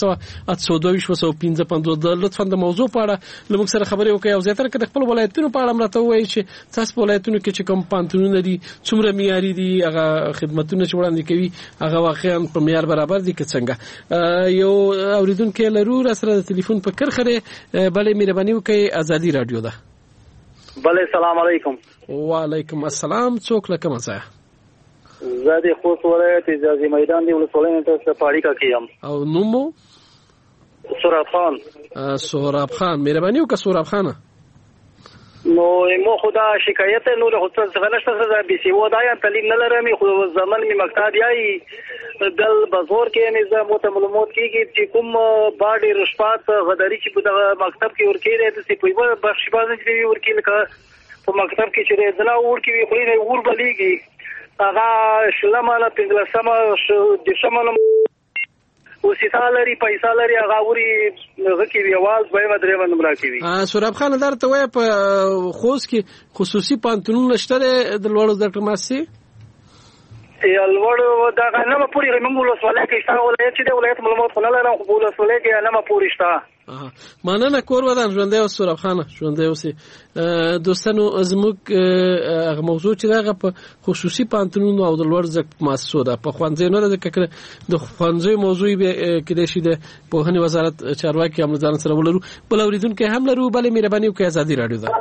0108225 لطفا د موضوع په اړه لمږ سره خبرې وکړئ او زیاتره کې د خپل ولایتونو په اړه راته ووایئ چې تاسو په ولایتونو کې چې کوم پانتونونه دي څومره معیاري دي هغه خدمتونه چې وړاندې کوي هغه واقعا په معیار برابر دي که څنګه. یو اوریدونکو لرو را سره د ټلیفون په کرخه بلې مهرباني وکړئ. ازادي رادیو ده. بله سلام علیکم. وعلیکم السلام. څوک لکه مزه زه د خوست ولایت اجازه میدان دی ولسوالۍ ته پاړیکا کیم او نومو سوراب خان. سوراب خان مهرباني وکړه سوراب خان. نو مو خدا شکایت نو له خصوص څنګه نشته بي سي و دا یا تعلیم نه لرم خو زمن می مقصد یای دل بازور کې نظام او معلومات کیږي چې کوم باډي رشوت غداری چې په مکتب کې ورکې دي چې په بخش باندې چې ورکې لکه په مکتب کې چې دلا ورکې وي خو نه ور بلیږي هغه شلمانه پنځلسمه د شمنه وسیتا لري پیسې لري هغه وري غکی دی आवाज به مدرې باندې راکوي. سوراب خان درته وای په خوست کې خصوصي پانتونونه شته د لوړو زده کړو ماسي الوړو دا نه ما پوری موږ ولسوالۍ کې شته ولایت چې د ولایت معلومات نه لرم خو ولسوالۍ کې نه ما پوری شته. مننه کور ودان ژوندې او سوراب خان ژوندې اوسې. دوستانو زموږ هغه موضوع چې دغه په خصوصي پانتونونو او د لوړ زده کړو مؤسسو ده په خوانځي نه ده کړه د خوانځي موضوع به کې شي د پوهنې وزارت چارواکي هم ځان سره ولرو. بل اوریدونکو هم لرو. بلې مهرباني وکړئ. ازادي رادیو ده.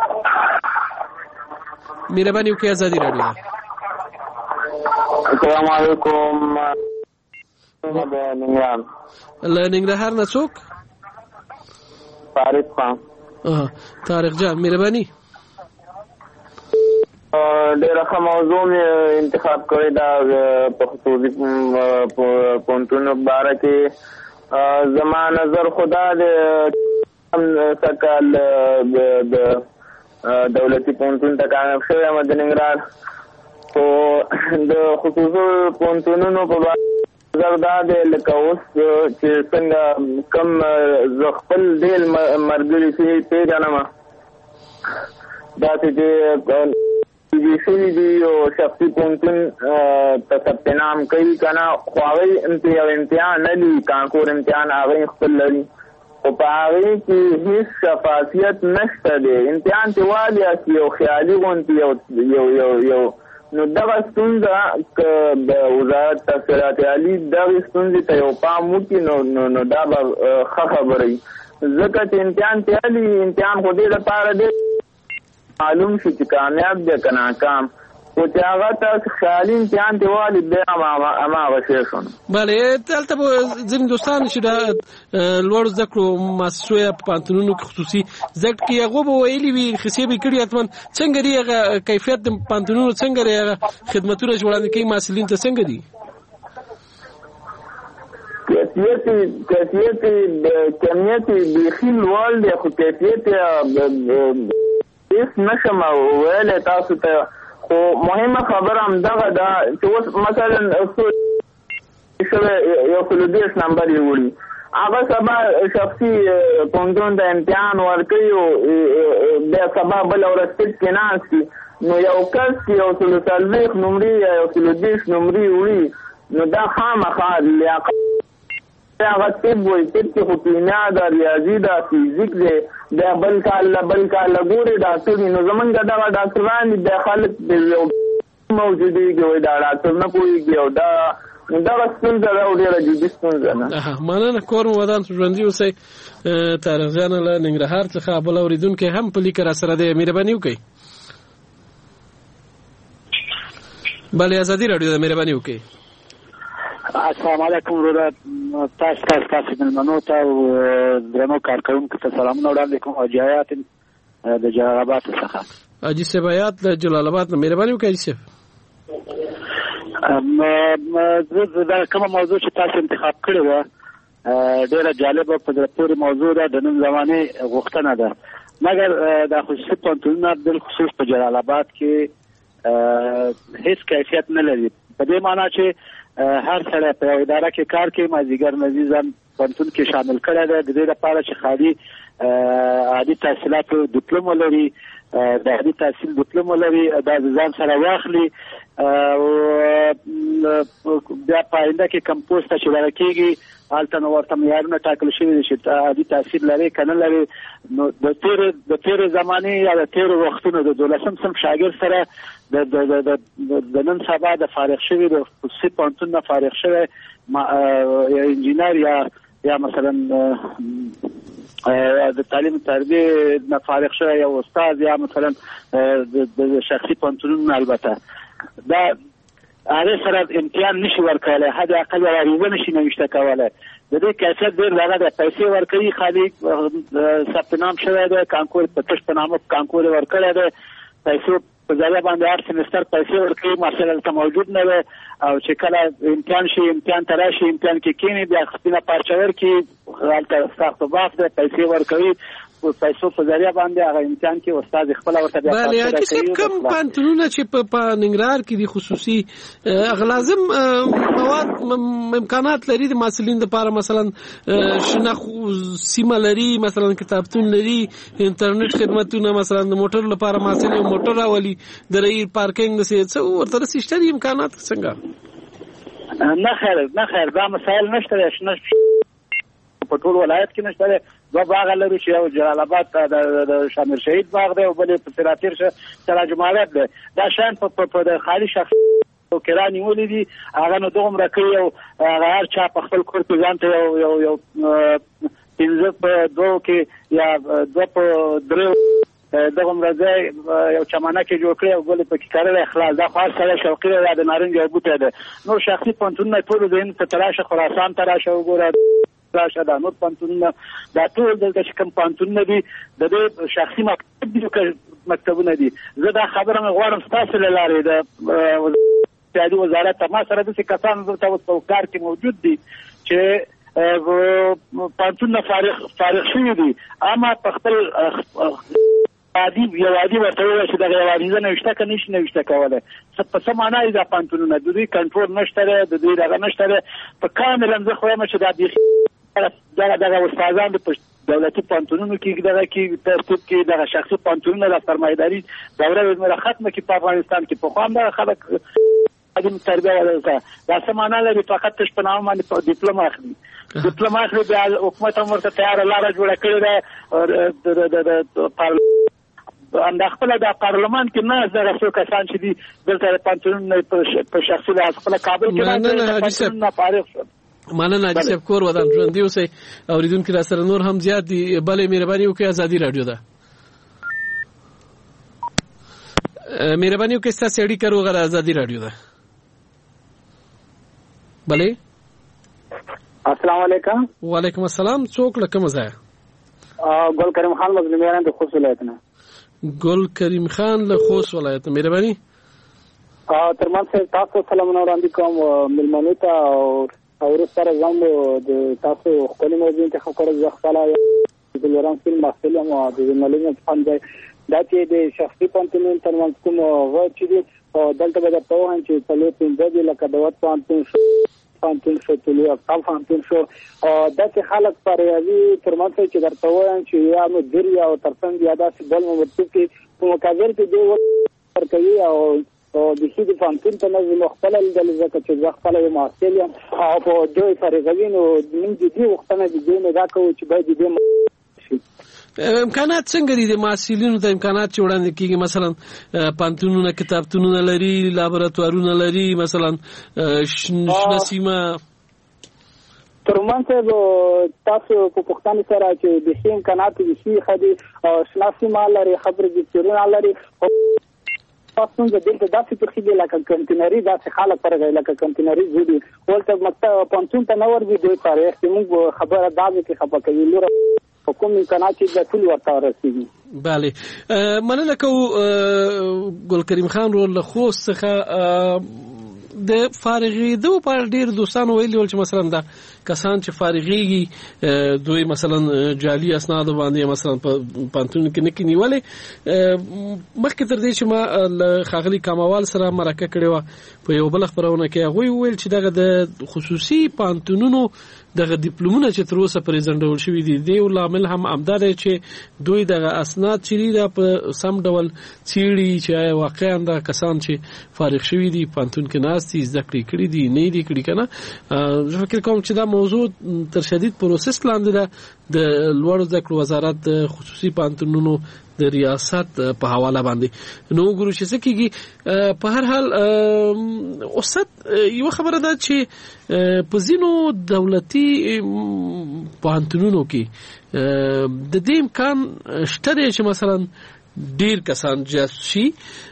مهرباني وکړئ. ازادي رادیو ده. السلام علیکم. ننګرهار نه څوک؟ طارق خان. طارق جان مهرباني. ډېره ښه موضوع مې انتخاب کړې ده په خصوصي پونتونو باره کې. زما نظر خدا د سکال د دولتي پونتون ته کامیاب شوی یم د ننګرهار خو د خصوصي پونتونونو په باره نظر دا دی لکه اوس چې څنګه کم زه خپل ډېر ملګري چې پېژنم داسې چې شوي دي او شخصي پونتون ته ثبت نام کوي که نه خو هغوی یو امتحان نه دي کانکور امتحان هغوی خپل لري خو په هغې کې هېڅ شفافیت نشته دی. امتحان چې والي یو خیالي غوندې یو نو دغه ستونزه که د وزارت تحصیلات عالي دغې ستونزې ته یو پام وکړي نو دا به ښه خبره وي. ځکه چې امتحان تیالي امتحان خو دې لپاره دی معلوم شي چې کامیاب دی که ناکام، خو چې هغه ته خیالي امتحان دی والي بیا هماغه شی شو. بله دلته به ځینې دوستان چې د لوړو زده کړو مؤسسو یا په پوهنتونونو کې خصوصي زده کړې کوي هغو به ویلي وي خصې به یې کړي حتما څنګه دی هغه کیفیت د پوهنتونونو څنګه دی هغه خدمتونه چې وړاندې کوي محصلینو ته څنګه دي؟ کمیت بیخي لوړ دی خو کیفیت هېڅ نشم ویلی تاسو ته. خو مهمه خبره همدغه ده چې اوس مثلا یو 120 نمبر یې وړي، هغه سبا شخصي پوهنتون ته امتحان ورکوي بیا سبا بله ورځ سټ کې ناست وي، نو یو کس چې یو 140 نمرې یا یو 120 نمرې وړي نو دا خامخا لیاقت هغه طب وایي. طب کې خو کیمیا ده، ریاضي ده، فیزیک دی، بیا بل کال ګوري ډاکټر وي. نو زمونږ دغه ډاکټران دي بیا خلک یو موجودېږي وایي دا ډاکټر نه پوهېږي او دغه ستونزه ده او ډېره جدي ستونزه ده. مننه. کور مو ودان ژوندي اوسئ. طارق جانه له ننګرهار څخه بل اورېدونکی هم په لیکه راسره دی، مهرباني وکړئ. بله ازادي راډیو ده، مهرباني وکړئ. السلام علیکم وروره، تاسو مېلمنو ته او درنو کارکوونکو ته سلامونه وړاندې کوم. حاجي حیات د جلال آباد څخه. حاجي صاحب حیات د جلال آباد نه، مهرباني وکړئ حاجي صاحب. دا کومه موضوع چې تاسو انتخاب کړې وه ډېره جالبه په زړه پورې موضوع ده، د نن زمانې غوښتنه ده. مګر دا خصوصي پوهنتونونه بالخصوص په جلال آباد کې هیڅ کیفیت نه لري، په دې معنا چې هر سړی په یو اداره کې کار کوي، مازدیګر مزید ځان پوهنتون کې شامل کړی دی د دې لپاره چې خالي عادي تحصیلاتو ډیپلوم ولري، د عادي تحصیل ډیپلوم ولري، دا ځان سره واخلي او بیا په آینده کې کمپوز ته چې دغه کېږي هلته نو ورته معیارونه ټاکل شوي دي چې عادي تحصیل لري که نه لري. نو د تېرې زمانې یا د تېرو وختونو د 12م صنف شاګرد سره د نن سبا د فارغ شوي د خصوصي پوهنتون نه فارغ شوی یا انجینر یا مثلا د تعلیم تربیه نه فارغ شوی یا استاد یا مثلا د شخصي پوهنتونونو البته دا هغې سره امتحان نشي ورکولی، حد اقل یوه عریضه نشي نوشته کولی. د دې کیفیت ډېر دغه دی، پیسې ورکوي، خالي ثبت نام شوی دی، کانکور په تش په نامه کانکور یې ورکړی دی، پیسو په ځایه باندې هر سمستر پیسې ورکوي، محصل هلته موجود نه دی او چې کله امتحان شي امتحان ته راشي امتحان کې کښېني بیا سپینه پارچه ورکړي، هلته سخت باف دی، پیسې ورکوي، پیسو په ذریعه باندې هغه امتحان کې استاد خپل ورته بیا بله حاجي صاحب کوم پوهنتونونه چې په ننګرهار کې دي خصوصي هغه لازم مواد امکانات لري د محصلینو لپاره، مثلا شنه سیمه لري، مثلا کتابتون لري، انټرنیټ خدمتونه، مثلا د موټر لپاره محصل یو موټر راولي، د ری پارکینګ د څه ورته شته دي امکانات څنګه؟ نه خیر دا مسایل نشته دی، په ټول ولایت کې نشته دی. دوه باغ لري چې یو جلال آباد د شامر شهید باغ دی او بل په سراتیر سراج معرب دی. دا شیان په د خالي شخص کرا نیولې دي، هغه نو دومره کوي او هر چا په خپل کور کې ځان ته یو 15 په 2 کې یا 2 په 3 دغه مرزه یو چمنه کې جوړ کړی او بل په کې کارل اخلاص دا خاص سره شوقي را د نارنج یو بوټی ده. نو شخصي پوهنتونونه ټول دین ته تراشه خراسان تراشه وګوره راشه دا نور پوهنتونونه دا ټول دلته چې کوم پوهنتونونه دي د دې شخصي مکتبونه دي. زه دا خبره غواړم ستاسو له لارې د اقتصادي وزارت ما سره د کسان دلته په کار کې موجود دي چې پوهنتونونه فارغ شوي دي، اما په خپل عادي ورته وایي چې دغه یو عریضه نوشته که نشي نوشته کولی. په څه معنا یې دا پوهنتونونه د دوی کنټرول نشته دی، د دوی دغه نشته دی. په کاملا زه خو وایم چې دا بیخي دغه استادان په دولتي پوهنتونونو کې دغه کې ترتیب کې دغه شخصي پوهنتونونه د سرمایه‌داري دوره ختمه کې په افغانستان کې پخوا هم دغه خلک تعلیم تربیه ولرته دا څه معنا لري؟ فقط تش په نامه باندې ډیپلوم اخلي. ډیپلوماټ بیا حکومت هم ورته تیار لاره جوړه کړې ده د خپل د پارلمان کې نه زغه څو کسان چې دي دلته پانتون په شخصي له خپل کابل کې نه فارغ شو. مننه حاجی صاحب کور ودان ژوند دی اوسئ اوریدونکو را سره نور هم زیات دي بلې مهرباني وکړئ ازادي رادیو ده مهرباني وکړئ ستاسو اړیکه روغه ازادي رادیو ده بلې. السلام علیکم. وعلیکم السلام. څوک له کوم ځای؟ ګل کریم خان مظلومیان د خوست ولایت نه. ګل کریم خان له خوست ولایت. مهرباني. ترمن صاحب تاسو سلامونه وړاندې کوم ملمنو ته او سره زموږ د تاسو خپل موضوع ته خبره ځخاله د لوران فلم محصول او د ژورنالیزم فن دی دا چې د شخصي پانتون ترمن کوم غو چې دلته به تاسو هم چې په لور پنځه لکه دوت پانتون شو تلو اقطاب پانتون شو دا چې خلک پر یوي ترمن چې درته وایم چې یا نو دری او ترڅنګ یاده بل مو کې په مقابل کې دی ورکوي او د هیڅ پانتون ته نه مختلف د لږه چې ځخپل محصول او په دوی فرغوینو من دي وختونه دي نه دا کوي چې باید دې امکانات څنګه دي د محصلینو ته امکانات چې وړاندې کیږي مثلا پانتونونه کتابتونونه لري لابراتوارونه لري مثلا شنه سیمه ترمن ته تاسو په پښتون سره چې د هیڅ امکانات دي شي خدي شنه سیمه لري خبرې دي چیرونه لري تاسو د دې داسې تخیل لکه کنټینری داسې خاله پرګه لکه کنټینری زودي ولته مکتب پانتون ته نور دي دوی تاریخ موږ خبره دازه کې خبره کوي لور کوم امکانات چې د ټول ورته رسیدي. بله مننه کوم ګل کریم خان رو له خوست څخه د فارغېدو په ډیر دوستانو ویلي ول چې مثلا دا کسان چې فارغېږي دوی مثلا جعلي اسناد باندې مثلا په پانتون کې نه کینیولې مخکې تر دې چې ما خاغلی کماوال سره مرکه کړې و په یو بل خبرونه کې هغه ویل چې دغه د خصوصي پانتونونو دغه ډیپلومونه چې تر اوسه پریزنټول شوی دي دی لامل هم امداد چې دوی دغه اسناد چې دا په سم ډول چیړي چې واقعا دا کسان چې فارغ شوی دي پانتون کې ناستي ذکر کړی دي نه دي کړی کنه زه فکر کوم چې دا موضوع تر شدید پروسس لاندې ده د لوړ زده کړو وزارت خصوصي پانتونونو د ریاست په حواله باندې نو ګورو چې څه کیږي په هر حال اوسط یو خبره ده چې په ځینو دولتي پانتونونو کې د دې امکان شته چې مثلا ډیر کسان جاسوسي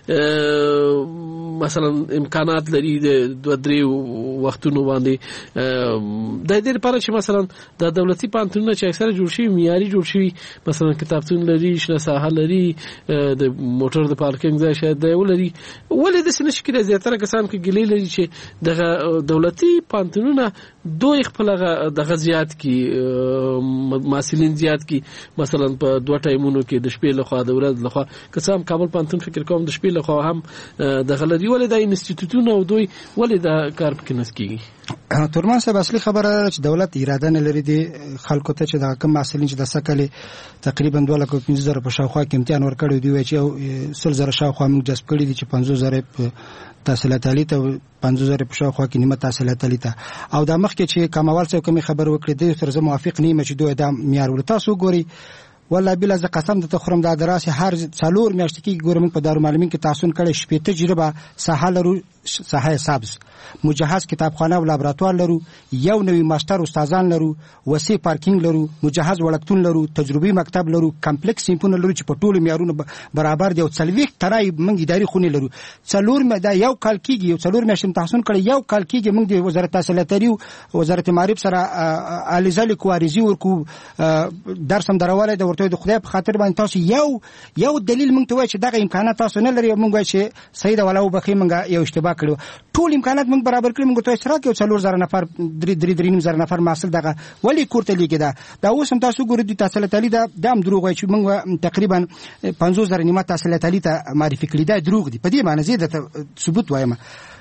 مثلا امکانات لري د دوه درې وختونو باندې د دې لپاره چې مثلا د دولتي پانتونونه چې اکثره جوړ شي معیاري جوړ شي مثلا کتابتون لري شنه ساحه لري د موټر د پارکینګ ځای شاید دی ولري ولې د سینې شکل زیاتره کسان کې ګلې لري چې د دولتي پانتونونه دوی خپل د غزيات کې مسلین زیات کې مثلا په دوه ټایمونو کې د شپې لخوا د ورځ لخوا کسان کابل پانتون فکر کوم د شپې لخوا هم د غلطي ولې د انسټیټیوټونو او دوی ولې د کار پکې نسکيږي. ترمن صاحب اصلي خبره چې دولت اراده نه لري دي خلکو ته چې د کم مسلین چې د سکلې تقریبا 2,15,000 په شاوخوا کې امتحان ورکړی دی چې 100,000 شاوخوا موږ جذب کړی دي چې 50,000 تحصیلات عالی ته 50,000 په شاوخوا کې نیمه تحصیلات عالی ته او د مخ کې چې کماوال څو کمی خبر وکړي د تر زه موافق نیمه چې دوی د معیار ول تاسو ګوري والله بلا ز قسم د تخرم د دراسه هر څلور میاشتې کې ګورم په دارالمعلمین کې تحصیل کړي شپې تجربه ساحه لرو ساحه سبز مجهز کتابخانه او لابراتوار لرو یو نوی ماستر استادان لرو وسیع پارکینګ لرو مجهز وړکتون لرو تجربي مکتب لرو کمپلیکس سیمپونه لرو چې په ټولو معیارونو برابر دی او څلويخ ترای موږ اداري خونې لرو څلور دا یو کال کېږي یو څلور میاشتې تحصیل کړي یو کال کېږي موږ د وزارت تحصیلات لري وزارت معارف سره الیزال کواريزي ورکو درس هم درواله د ورته د خدای په خاطر باندې تاسو یو دلیل موږ ته وایي چې دغه امکانات تاسو نه لري موږ وایي چې سید ولاو بخي موږ یو اشتباه کړو ټول امکانات موږ برابر کړی موږ ته اشتراک یو 4,000 نفر 3,000 نفر محصل دغه ولی کوړته لیکي دا اوس هم تاسو ګورئ د تحصیلات علی دا هم دروغ وایي چې موږ تقریبا 50,000 نیمه تحصیلات علی ته معرفي کړی دا دروغ دي په دې معنی زیاده ثبوت وایم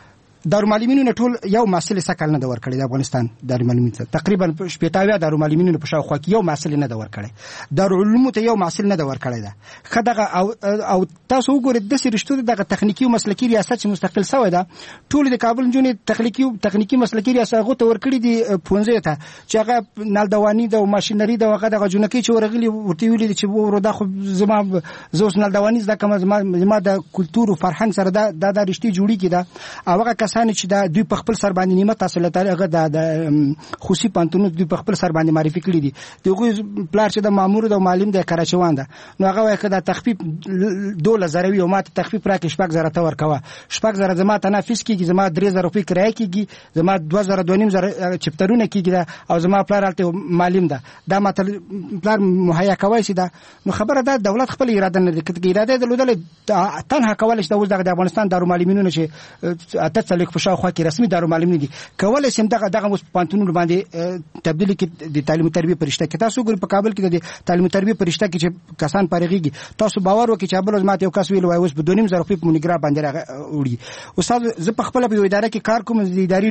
دارالمعلمینونو ټول یو محصل سکل نه ورکړي د افغانستان دارالمعلمین ته تقریبا 80 دارالمعلمینونو په شاوخوا کې یو محصل نه ورکړي دارالعلوم ته یو محصل نه ورکړي دا خدغه او تاسو وګورئ د سرشتو دغه تخنیکی او مسلکی ریاست چې مستقل شوی دا ټول د کابل جنونې تخنیکی مسلکی ریاست غوته ورکړي دي پونځه ته چې هغه نالدوانی د ماشينري د هغه د جنونکي چې ورغلي ورته ویلي چې وردا خو زما زوس نالدوانی د کوم زما د کلچر او فرهنګ سره د رښتې جوړی کیده او هغه کسان چې د دوی په خپل سر باندې نیمه تحصیل لري هغه د خوشي پانتونو دوی په خپل سر باندې معرفي کړی دي دغه پلار چې د مامور د معلم د کراچوان ده نو هغه وایي کدا تخفیف 2000 او ماته تخفیف راکې شپږ زره ته ورکوه شپږ زره زما تنافس کیږي زما 3000 روپۍ کرای کیږي زما 2000 چپټرونه کیږي او زما پلار الته معلم ده دا ماته پلار مهیا کوي چې دا نو خبره ده دولت خپل اراده نه کوي اراده درلودل تنها کولای شي د افغانستان دارالمعلمینونو چې اته څلک په شاوخوا کې رسمي دارالمعلمین دي کولای شي دغه پانتونونو باندې تبدیل کې د تعلیم او تربیه پرشته کې تاسو ګور په کابل کې د تعلیم او تربیه پرشته کې چې کسان پارېږي تاسو باور وکړئ چې بل ماته یو کس ویل وای اوس په 2.5 روپۍ په مونیګرا باندې وړي استاد زه په خپل په اداره کې کار کوم د ادارې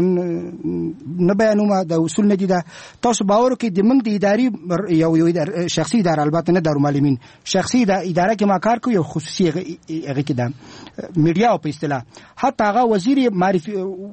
نوم نه بیانوم د اصول نه دي دا تاسو باور وکړئ د موږ د ادارې یو شخصي اداره البته نه دارالمعلمین شخصي اداره کې ما کار کوم یو خصوصي هغه کې ده میډیا په اصطلاح حتی هغه وزیر معرفي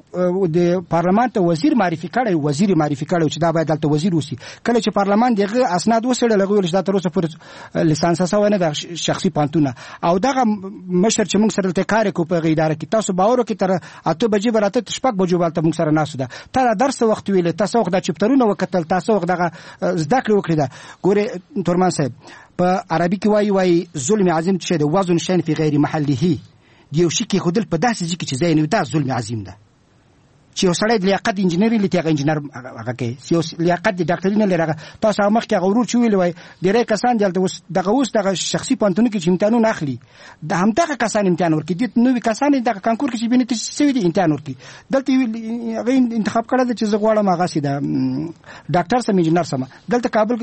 د پارلمان ته وزیر معرفي کړي چې دا باید دلته وزیر وسی کله چې پارلمان دغه اسناد وسړل لغوي چې دا تر اوسه پر لیسانس سوونه د شخصي پانتونه او دغه مشر چې موږ سره ته کار کوو په اداره کې تاسو باور وکړئ تر 8 بجې براته شپږ بجو بالته موږ سره ناسو ده تر درس وخت ویل تاسو وخت د چپټرونه وکتل تاسو وخت دغه زده کړې وکړه دا ګوره تورمان صاحب په عربي کې وایي ظلم عظیم چې د وزن شین په غیر محله یو شي کې خودل په داسې ځکه چې زین دا ظلم عظیم ده چې یو سړی د لیاقت انجینری لته انجینر هغه کې یو لیاقت د ډاکټري نه لري تاسو مخ کې غورور چوي وي ډیره کسان دغه شخصي پانتون کې امتحانونه اخلي د همدغه کسان امتحان ورکړي د نوې کسان د کانکور کې چې بنت سوي دي امتحان ورکړي دلته هغه انتخاب کړل چې زه غواړم هغه سي د ډاکټر سم انجینر سم دلته کابل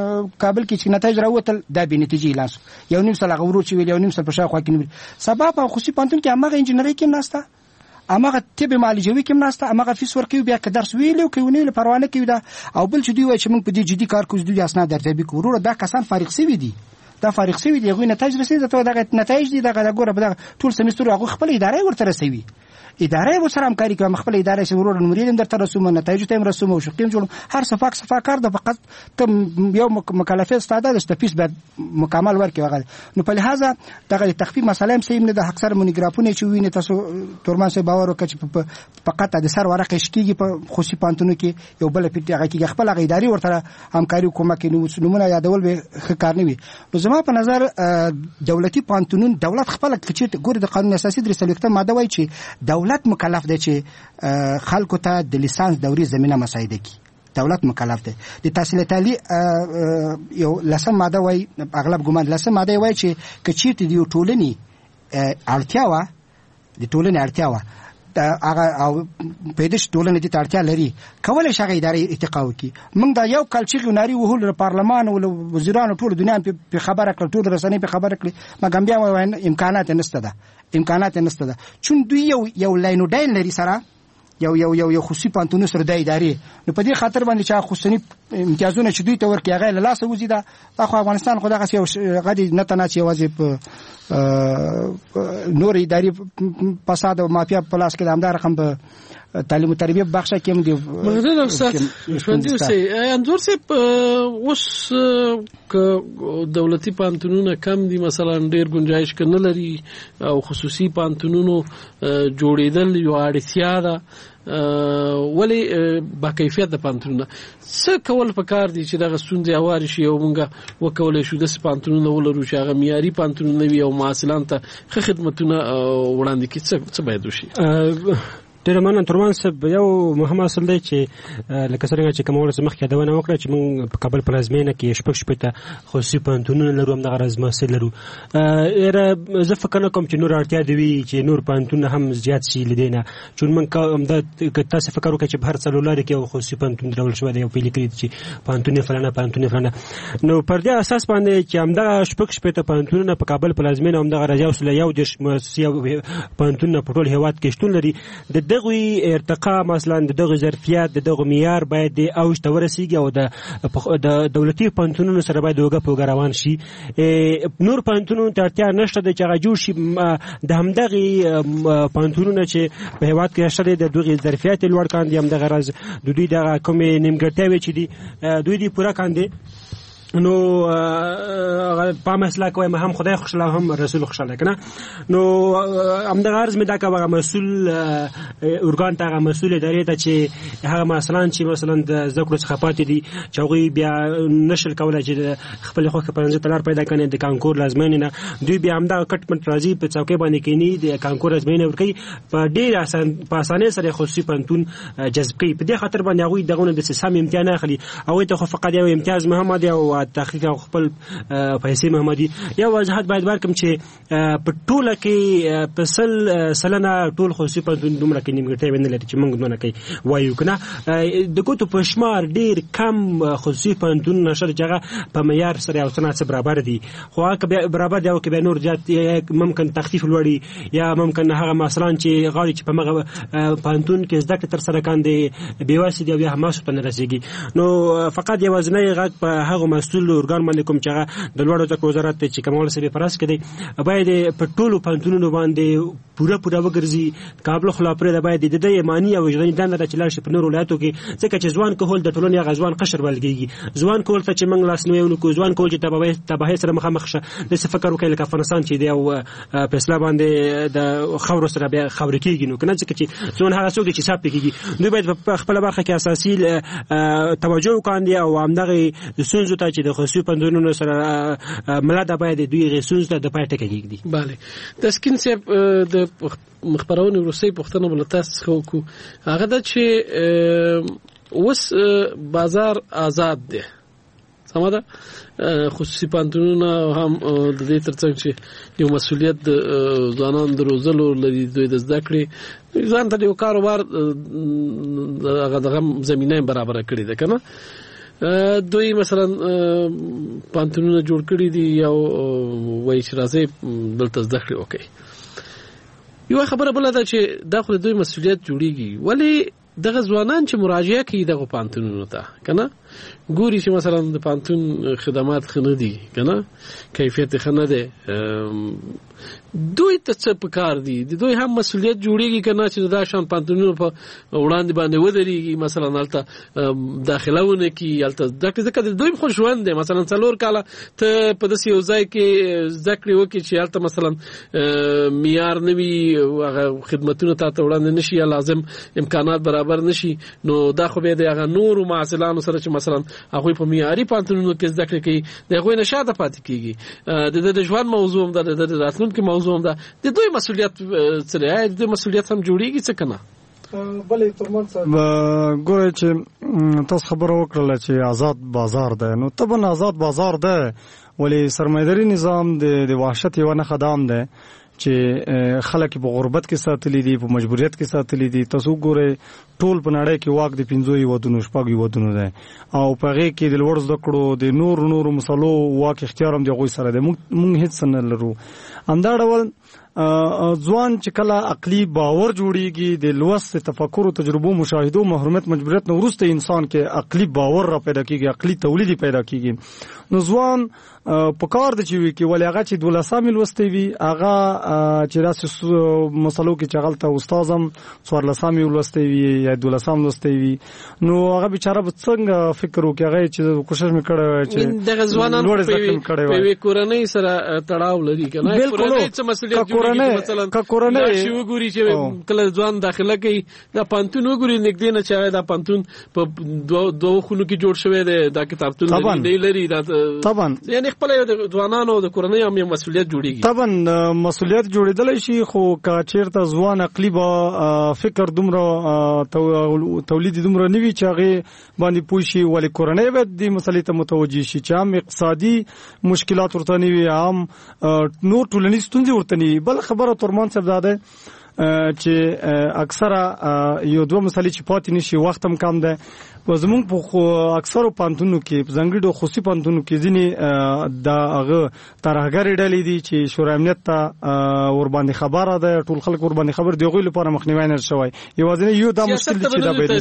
کې چې نتایج راوتل د بنتیجې اعلان یو نیم سال غورور چوي یو نیم سال په شاخوا کې سبب او خصوصي پانتون کې هغه انجینری کې ناشته امغه طب معالجوي کې مناسته امغه فیس ورکوي بیا که درس ویلو کوي ونه پروانه کوي دا او بل چې دوی وای چې موږ په دې جدي کار کوو دوی اسناد درته کوو دا کسان فارغ سوي دي دا فارغ سوي دي غوښنه نتایج رسیدي ته دغه نتایج دي دغه ګوره په ټول سمستر هغه خپل ادارې ورته رسوي اداره و سره همکاري کوي خپل اداره سره ورور نمرې درته رسوم نتایج ته رسوم او شقیم جوړ هر صفه کار د فقط تم یو مکلفه استاده د تفیس بعد مکمل ورکي وغه نو په لحاظه دغه تخفیف مسله هم سیم نه د حق سره مونیګرافونه چې ویني تاسو تورمان سه باور وکړي چې فقط د سر ورقه شکیږي په خصوصي پانتونو کې یو بل پیټ هغه کې خپل اداري ورته همکاري کومه کې نمونه یادول به کار نه وي نو زما په نظر دولتي پانتونون دولت خپل کچې ګور د قانون اساسي درې سلیکته ماده وایي چې دولت مکلف دی چې خلکو ته د لیسانس دوري زمينه مساعده کړي دولت مکلف دی د تحصیل تعالی یو لسم ماده وای اغلب ګمان لسم ماده وای چې کچېرته دی ټولنی اړتیا و هغه او پیدش ټولنه دي اړتیا لري کولای شي ادارې ارتقا وکړي موږ دا یو کال چې ناري وهول پارلمان او وزیرانو ټول دنیا په خبره کړ ټول رسنۍ په خبره کړي مګم بیا وای امکانات نشته ده چون دوی یو لاینو ډایل لري سره یو خصوصي پانتون سره د ادارې نو په دې خاطر باندې چې خصوصي امتیازونه چې دوی ته ورکړي هغه له لاسه وزي ده خو افغانستان خو دغه یو غدي نه تناسي واجب نور اداري فساد او مافیا پلاس کې د امدار رقم په تعلیم او تربیه بخښه کې هم دی مغرض استاد ژوندۍ سي انظر سي اوس ک دولتي پانتونونه کم دي مثلا ډیر گنجائش کنه لري او خصوصي پانتونونو جوړیدل یو اړتیا ده ولی با کیفیت د پانتونونه څه کول پکار دي چې دغه ستونزې اواري شي او موږ وکولای شو د پانتونونه ولرو چې هغه معیاري پانتونونه وي او معاصلان ته خدمتونه وړاندې کړي څه باید وشي ډېر مننه ترمان صاحب. یو مهم اصل دی چې لکه څنګه چې کوم ورځ مخکې یادونه وکړه چې موږ په کابل پلازمینه کې شپږ خصوصي پوهنتونونه لرو، همدغه راز محصل لرو. زه فکر نه کوم چې نور اړتیا دی وي چې نور پوهنتونونه هم زیات شي له دې نه، چون موږ تاسو فکر وکړئ چې په هر څلور لارې کې یو خصوصي پوهنتون ډول شوی دی، یو پیل کړي چې پوهنتون فلانه. نو پر دې اساس باندې چې همدغه شپږ پوهنتونونه په کابل پلازمینه همدغه راځي او سله یو د مؤسسي پوهنتونونه په ټول هیواد کې شتون لري، د دغه ارتقا مثلا د دغه ظرفیت د دغه معیار باید د اوج ته ورسیږي او د دولتي پوهنتونونو سره باید وګه په روان شي. نور پوهنتونونو ته اړتیا نشته د چې هغه جوړ شي. د همدغه پوهنتونونه چې په هیواد کې شته د دغه ظرفیت لوړ کاندي، همدغه راز د دوی دغه کومې نیمګړتیاوې چې دي دوی دې پوره کاندي. نو په مسله کوي ما هم خدای خوشاله هم رسول خوشاله کنه. نو همدغه عرض مې دا کوه مسؤل ارګان ته مسؤل ادارې ته چې هغه مثلا د ذکر څخه پاتې دي چې هغه بیا نشل کولای چې خپل خوخه پنځه تلار پیدا کړي د کانکور لازمین نه، دوی بیا همدغه کټ پټ راځي په څوکۍ باندې کېنی د کانکور لازمین ورکي په ډېر په اسانه سره خصوصي پوهنتون جذب کوي. په دې خاطر باندې هغه دغه د سیستم امتحان اخلي او ته خو فقط یو امتیاز محمد او تحقیق او خپل پیسې محمدي. یو وضاحت باید ورکم چې په ټوله کې په سلنه ټول خصوصي پوهنتون دومره کې نیمګړتیا ونه لري چې موږ دونه کوي وایو کنه. د کوټو په شمار ډیر کم خصوصي پوهنتون نشر جګه په معیار سره او سنت برابر دي، خو هغه برابر دی او کې به نور زیات ممکن تخفیف لوړي یا ممکن هغه مثلا چې غواړي چې په مغه پوهنتون کې زده کړه تر سره کاندي بیواسي دی او یا هماسو ته نه رسیږي. نو فقط یو ځنې غږ په هغه مسؤل ارګان باندې کوم چې د لوړو زده کړو وزارت چې کمال سره پراس کړي باید په ټولو پوهنتونونو باندې پوره وګرځي. کابل خلاپره د باید د ایمانی او وجداني دنده چې لارښ په نور ولایتو کې ځکه چې ځوان کول د ټولنې غزوان قشر ولګي، ځوان کول ته چې موږ لاس نو یو کو ځوان کول چې تبعه سره مخامخ شه د فکر وکړي لکه افغانستان چې دی او په اسلام باندې د خبرو سره به خبرې کیږي. نو کنه ځکه چې ځوان هغه څوک چې حساب کیږي دوی باید په خپل برخه کې اساسي توجه وکړي او همدغه سنځو ته چې د خصوصي پوهنتونونو سره ملاده باید دوی غوښتنه ته د پاتې کېږي. bale تسکین صاحب د مخبرونه روسي پښتنه بلتاس خو کو هغه د چې وس بازار آزاد دی سماده خصوصي پوهنتونونه هم د دې ترڅنګ چې یو مسؤلیت د ځوانان د روزلو لري دوی د زده کړې ځان ته یو کاروبار هغه زمينه برابر کړی ده کنه. دوی مثلا پوهنتونونه جوړ کړی دي او وایي چې راځي دلته زده کړې وکړي. یو خبره بل ده چې دا خو دوی مسؤلیت جوړیږي، ولی دغه ځوانان چې مراجعه کوي دغه پوهنتونونو ته کنه ګوري چې مثلا د پوهنتون خدمات خنه دي کنه کیفیت خنه ده، دوی ته څه پکار دي، دوی هم مسؤلیت جوړیږي کنه چې دا شان پوهنتونونو په وړاندې باندې ودرېږي مثلا هلته داخلهونه کی هلته ځکه دوی خو ژوند دی مثلا 4 کاله ته په داسې یو ځای کې زده کړې وکړي چې هلته مثلا معیار نه وي هغه خدمتونه ته وړاندې نشي یا لازم امکانات برابر نشي، نو دا خو به د هغه نورو معاصلانو سره چې مثلا هغه په معیاري پوهنتونونو کې زده کړې کوي دغه نشاته پاتې کیږي. د ژوند موضوع هم د راتلونکي موضوع هم ده، د دوی مسؤلیت سره د مسؤلیت هم جوړیږي څه کنه. بلې ترمن صاحب ګوره چې تاسو خبره وکړله چې آزاد بازار ده، نو طبعا آزاد بازار ده ولی سرمایه‌داري نظام د وحشت یو نه خدام ده چې خلک په غربت کې ساتلي دي، په مجبوریت کې ساتلي دي. تاسو ګوره ټول په نړۍ کې واک د 15 ودونو شپږ ودونو ده او په هغه کې د لوړ زده کړو د نور مسلو واک اختیار هم دی غوي سره ده، مونږ هیڅ نه لرو. همدا ډول ځوان چې کله عقلي باور جوړیږي د لوست تفکر او تجربو مشاهدو محرومیت مجبوریت نو ورسته انسان کې عقلي باور را پیدا کیږي، عقلي تولید پیدا کیږي. نو ځوان په کار د چوي کې ولې هغه چې 12 لوستي وي هغه چې راس مسلو کې چغلته استادم 14 لوستي وي یا 12 لوستي وي، نو هغه بیچاره به څنګه فکر وکړي هغه چې کوشش وکړي چې دغه ځوانان په کورنۍ سره تړاو لري کنه، کورنۍ څه مسؤلیت کورنۍ شي وګوري چې کله ځوان داخله کوي دا پانتون وګوري نږدې نه چې دا پانتون په دوه خونو کې جوړ شوی دی دا کتابتون نه لري دا طبعا یعنی خپل د ځوانانو د کورنۍ هم مسؤلیت جوړیږي طبعا مسؤلیت جوړیدل شي خو کا چیرته ځوان عقلی با فکر دومره تولید دومره نوي چې هغه باندې پوښي ولې کورنۍ به د مسلې ته متوجي شي چې هم اقتصادي مشکلات ورته نیوي هم نور ټولنیز ستونزې ورته نیوي بل خبره ترمان صاحب زاده چې اکثره یو دوه مسلې چې پاتې نشي وخت هم کم ده زمونږ په اکثرو پانتونو کې ځانګړي خصوصي پانتونو کې ځینې د هغه ترهګرې ډلې دي چې شورای امنیت ته ور باندې خبره ده ټول خلک ور باندې خبر دی غوښتل لپاره مخنیوي نه شوی یوازې یو دا مشکل چې دا به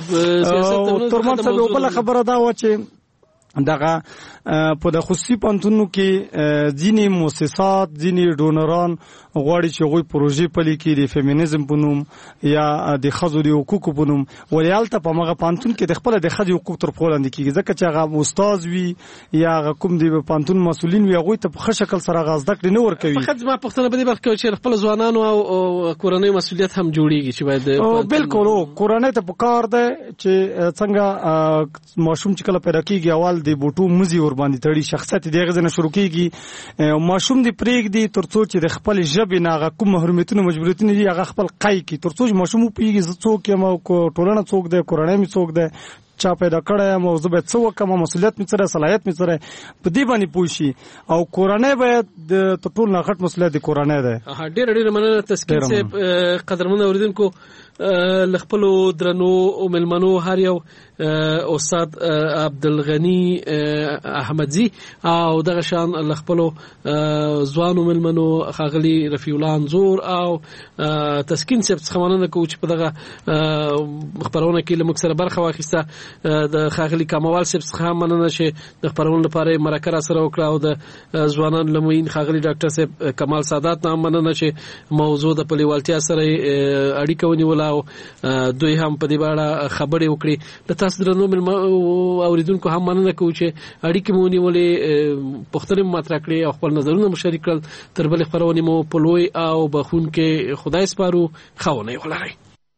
شي ترمان صاحب بل خبره دا و چې دغه په د خصوصي پانتونو کې ځینې مؤسسات ځینې ډونران غواړي چې غوي پروژې پلي کړي د فیمینیزم په نوم یا د ښځو د حقوقو په نوم ولې په مغه پانتون کې د خپل د ښځو حقوق تر پښو لاندې کیږي ځکه چې هغه استاد وي یا هغه کوم د پانتون مسولین وي هغه ته په ښه شکل سره غاز دکړي نه ورکوي فقط ما پښتنه بده برخه چې خپل ځوانانو او کورنۍ مسولیت هم جوړیږي چې باید بالکل کورنۍ ته پکار ده چې څنګه ماشوم چې کله پیدا کیږي اول د بوټو مزي ور باندې تړي شخصیت دی غزنه شروع کیږي ماشوم دی پریګ دی ترڅو چې د خپل ژبې نه کوم محرومیتونه مجبوریتونه دی هغه خپل قای کی ترڅو ماشوم پیږي څوک یم او ټولنه څوک دی کورنۍ می څوک دی چا پیدا کړی مو زه به څه وکم مسولیت می سره صلاحیت می سره په دې باندې پوښي او کورنۍ باید د ټول نه غټ مسولیت د کورنۍ ده ډېر مننه تسکین صاحب قدرمن اوریدونکو لخپلو درنو او ملمنو هر یو استاد عبدالغنی احمدزی او دغه شان لخپلو ځوانو ملمنو خاغلی رفیع الله انزور او تسکین صاحب څخه مننه کوم چې په دغه خبرونه کې لمک سره برخه واخیسته د خاغلی کمال صاحب څخه مننه چې د خبرونو لپاره مرکه سره وکړه او د ځوانان لموین خاغلی ډاکټر صاحب کمال سادات نام مننه چې موضوع د پلیوالتیا سره اړیکه ونیوله او دوی هم په دې اړه خبرې وکړي د تاسو درنو اوریدونکو هم مننه کوم چې اړیکې مو نیولې پښتني مطرح کړې او خپل نظرونه مشارک کړل تر بل خبرونه مو په لوی او بخون کې خدای سپارو خونه ولرئ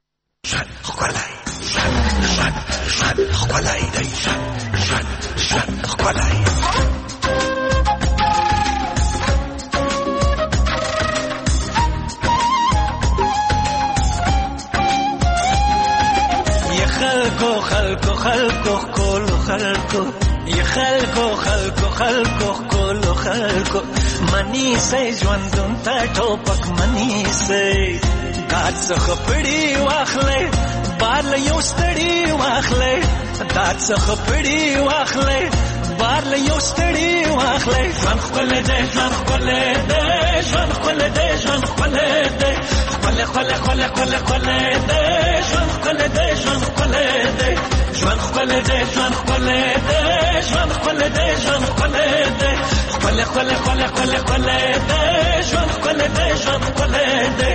خولای خولای دی خولای خلکو کولو خلکو یا خلکو کولو خلکو منی سي ژوندون تا ټوپک منی سي دات څخه پړی واخلې بار له یو ستړی واخلې دات څخه پړی واخلې بار له یو ستړی واخلې ځان خپل دې ځان خپل دې ځان خپل دې ځان خپل دې خپل خپل خپل خپل خپل دې ځان خپل دې ځان خپل دې ځان خپل دې ځان خپل دې ځان خپل دې ځان خپل دې خپل خپل خپل خپل خپل دې ځان خپل دې ځان خپل دې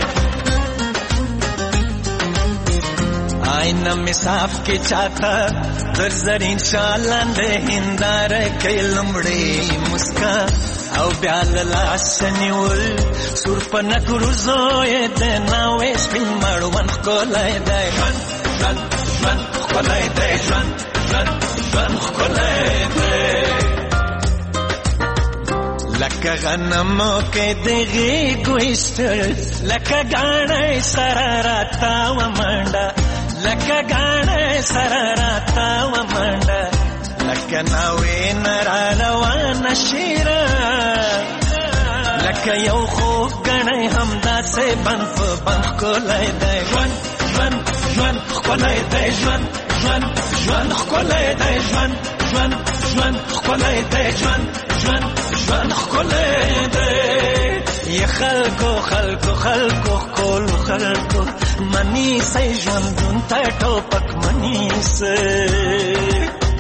آئینہ میں صاف کے چاہتا در زرین شالان دے ہندار کئی لمڑی مسکا او بیال لاسنیول سور پنک روزوئے دے ناوے سپین مروان خکولای دے جوان خکولای دے جوان خکولای دے لکه غنمو کې دغه ګوښتل لکه غاڼې سره راتا و منډه لکه غاڼې سره راتا و منډه لکه ناوې نرا روان شیرا لکه یو خوب غاڼې همدا سه بنف بنف کولای دی ژوند خولای دی ژوند خولای دی ژوند خولای دی ژوند خولای دی یا خلکو کولو خلکو منی سي ژوندون تا ټوپک منی سي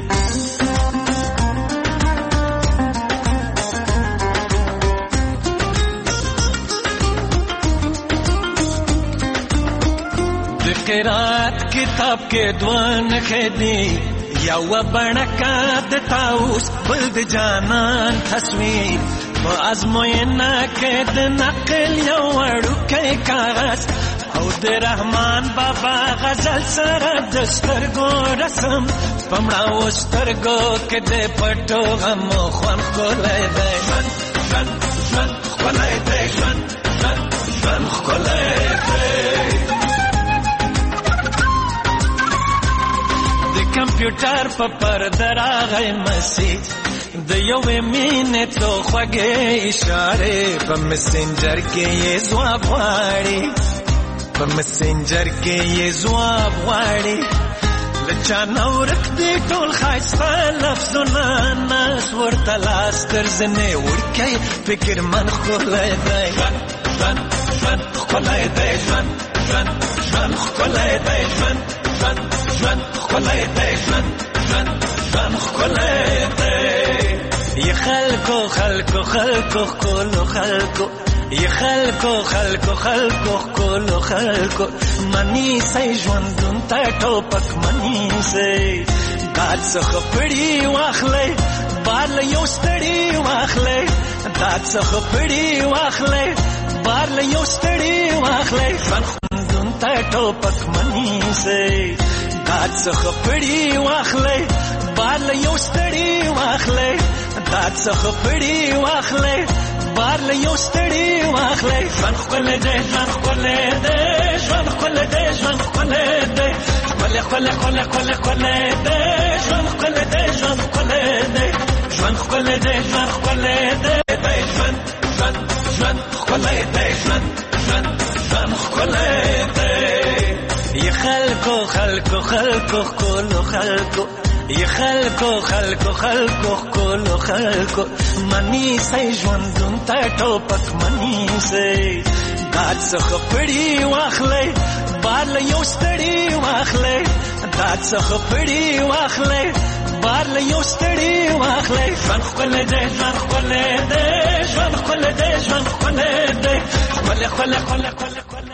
د قرات کتاب کې دوان خدي یا و بڼکا د تاوس بل د جانان تصویر په ازموینه کې د نقل یو وړوکی کاغذ او د رحمان بابا غزل سره د سترګو رسم په مړاو سترګو کې د پټو غمو خوند ښکلی دی ژوند ژوند ژوند ښکلی دی ژوند ژوند ژوند ښکلی دی د کمپیوټر په پرده راغی مسیح د یوې مینې څو خوږې اشارې په مسنجر کې یې ځواب غواړي په مسنجر کې یې ځواب غواړي له چا نه ورک دي ټول ښایسته لفظونه ناس ورته لاس تر زنې ورکوي فکر من ښکلی دی ژوند ژوند ژوند ښکلی دی ژوند ژوند ژوند ښکلی دی ژوند ژوند ژوند ښکلی دی ژوند ژوند ژوند ښکلی دی ی خلکو خلکو خلکو ښکلو خلکو ی خلکو خلکو خلکو ښکلو خلکو منیسئ ژوندون ته ټوپک منیسئ داد څخه پړي واخلئ بار له یو ستړي واخلئ داد څخه پړي واخلئ بار له یو ستړي واخلئ ژوندون ته ټوپک منیسئ داد څخه پړي واخلئ بار له یو ستړي واخلئ داد څخه پړي واخلئ بار له یو ستړي واخلئ ژوند ښکلی دی ژوند ښکلی دی ژوند ښکلی دی ژوند ښکلی دی ښکلی ښکلی ښکلی ښکلی ښکلی دی ژوند ښکلی دی ژوند ښکلی دی ژوند ښکلی دی ژوند ښکلی دی ژوند ژوند ژوند ښکلی دی ژوند ژوند ژوند ښکلی دی ی خلکو خلکو خلکو ښکلو خلکو ی خلکو خلکو خلکو ښکلو خلکو منیسئ ژوندون ته ټوپک منیسئ داد څخه پړي واخلئ بار له یو ستړي واخلئ داد څخه پړي واخلئ بار له یو ستړي واخلئ ژوند ښکلی دی ژوند ښکلی دی ژوند ښکلی دی ژوند ښکلی دی ښکلی ښکلی ښکلی ښکلی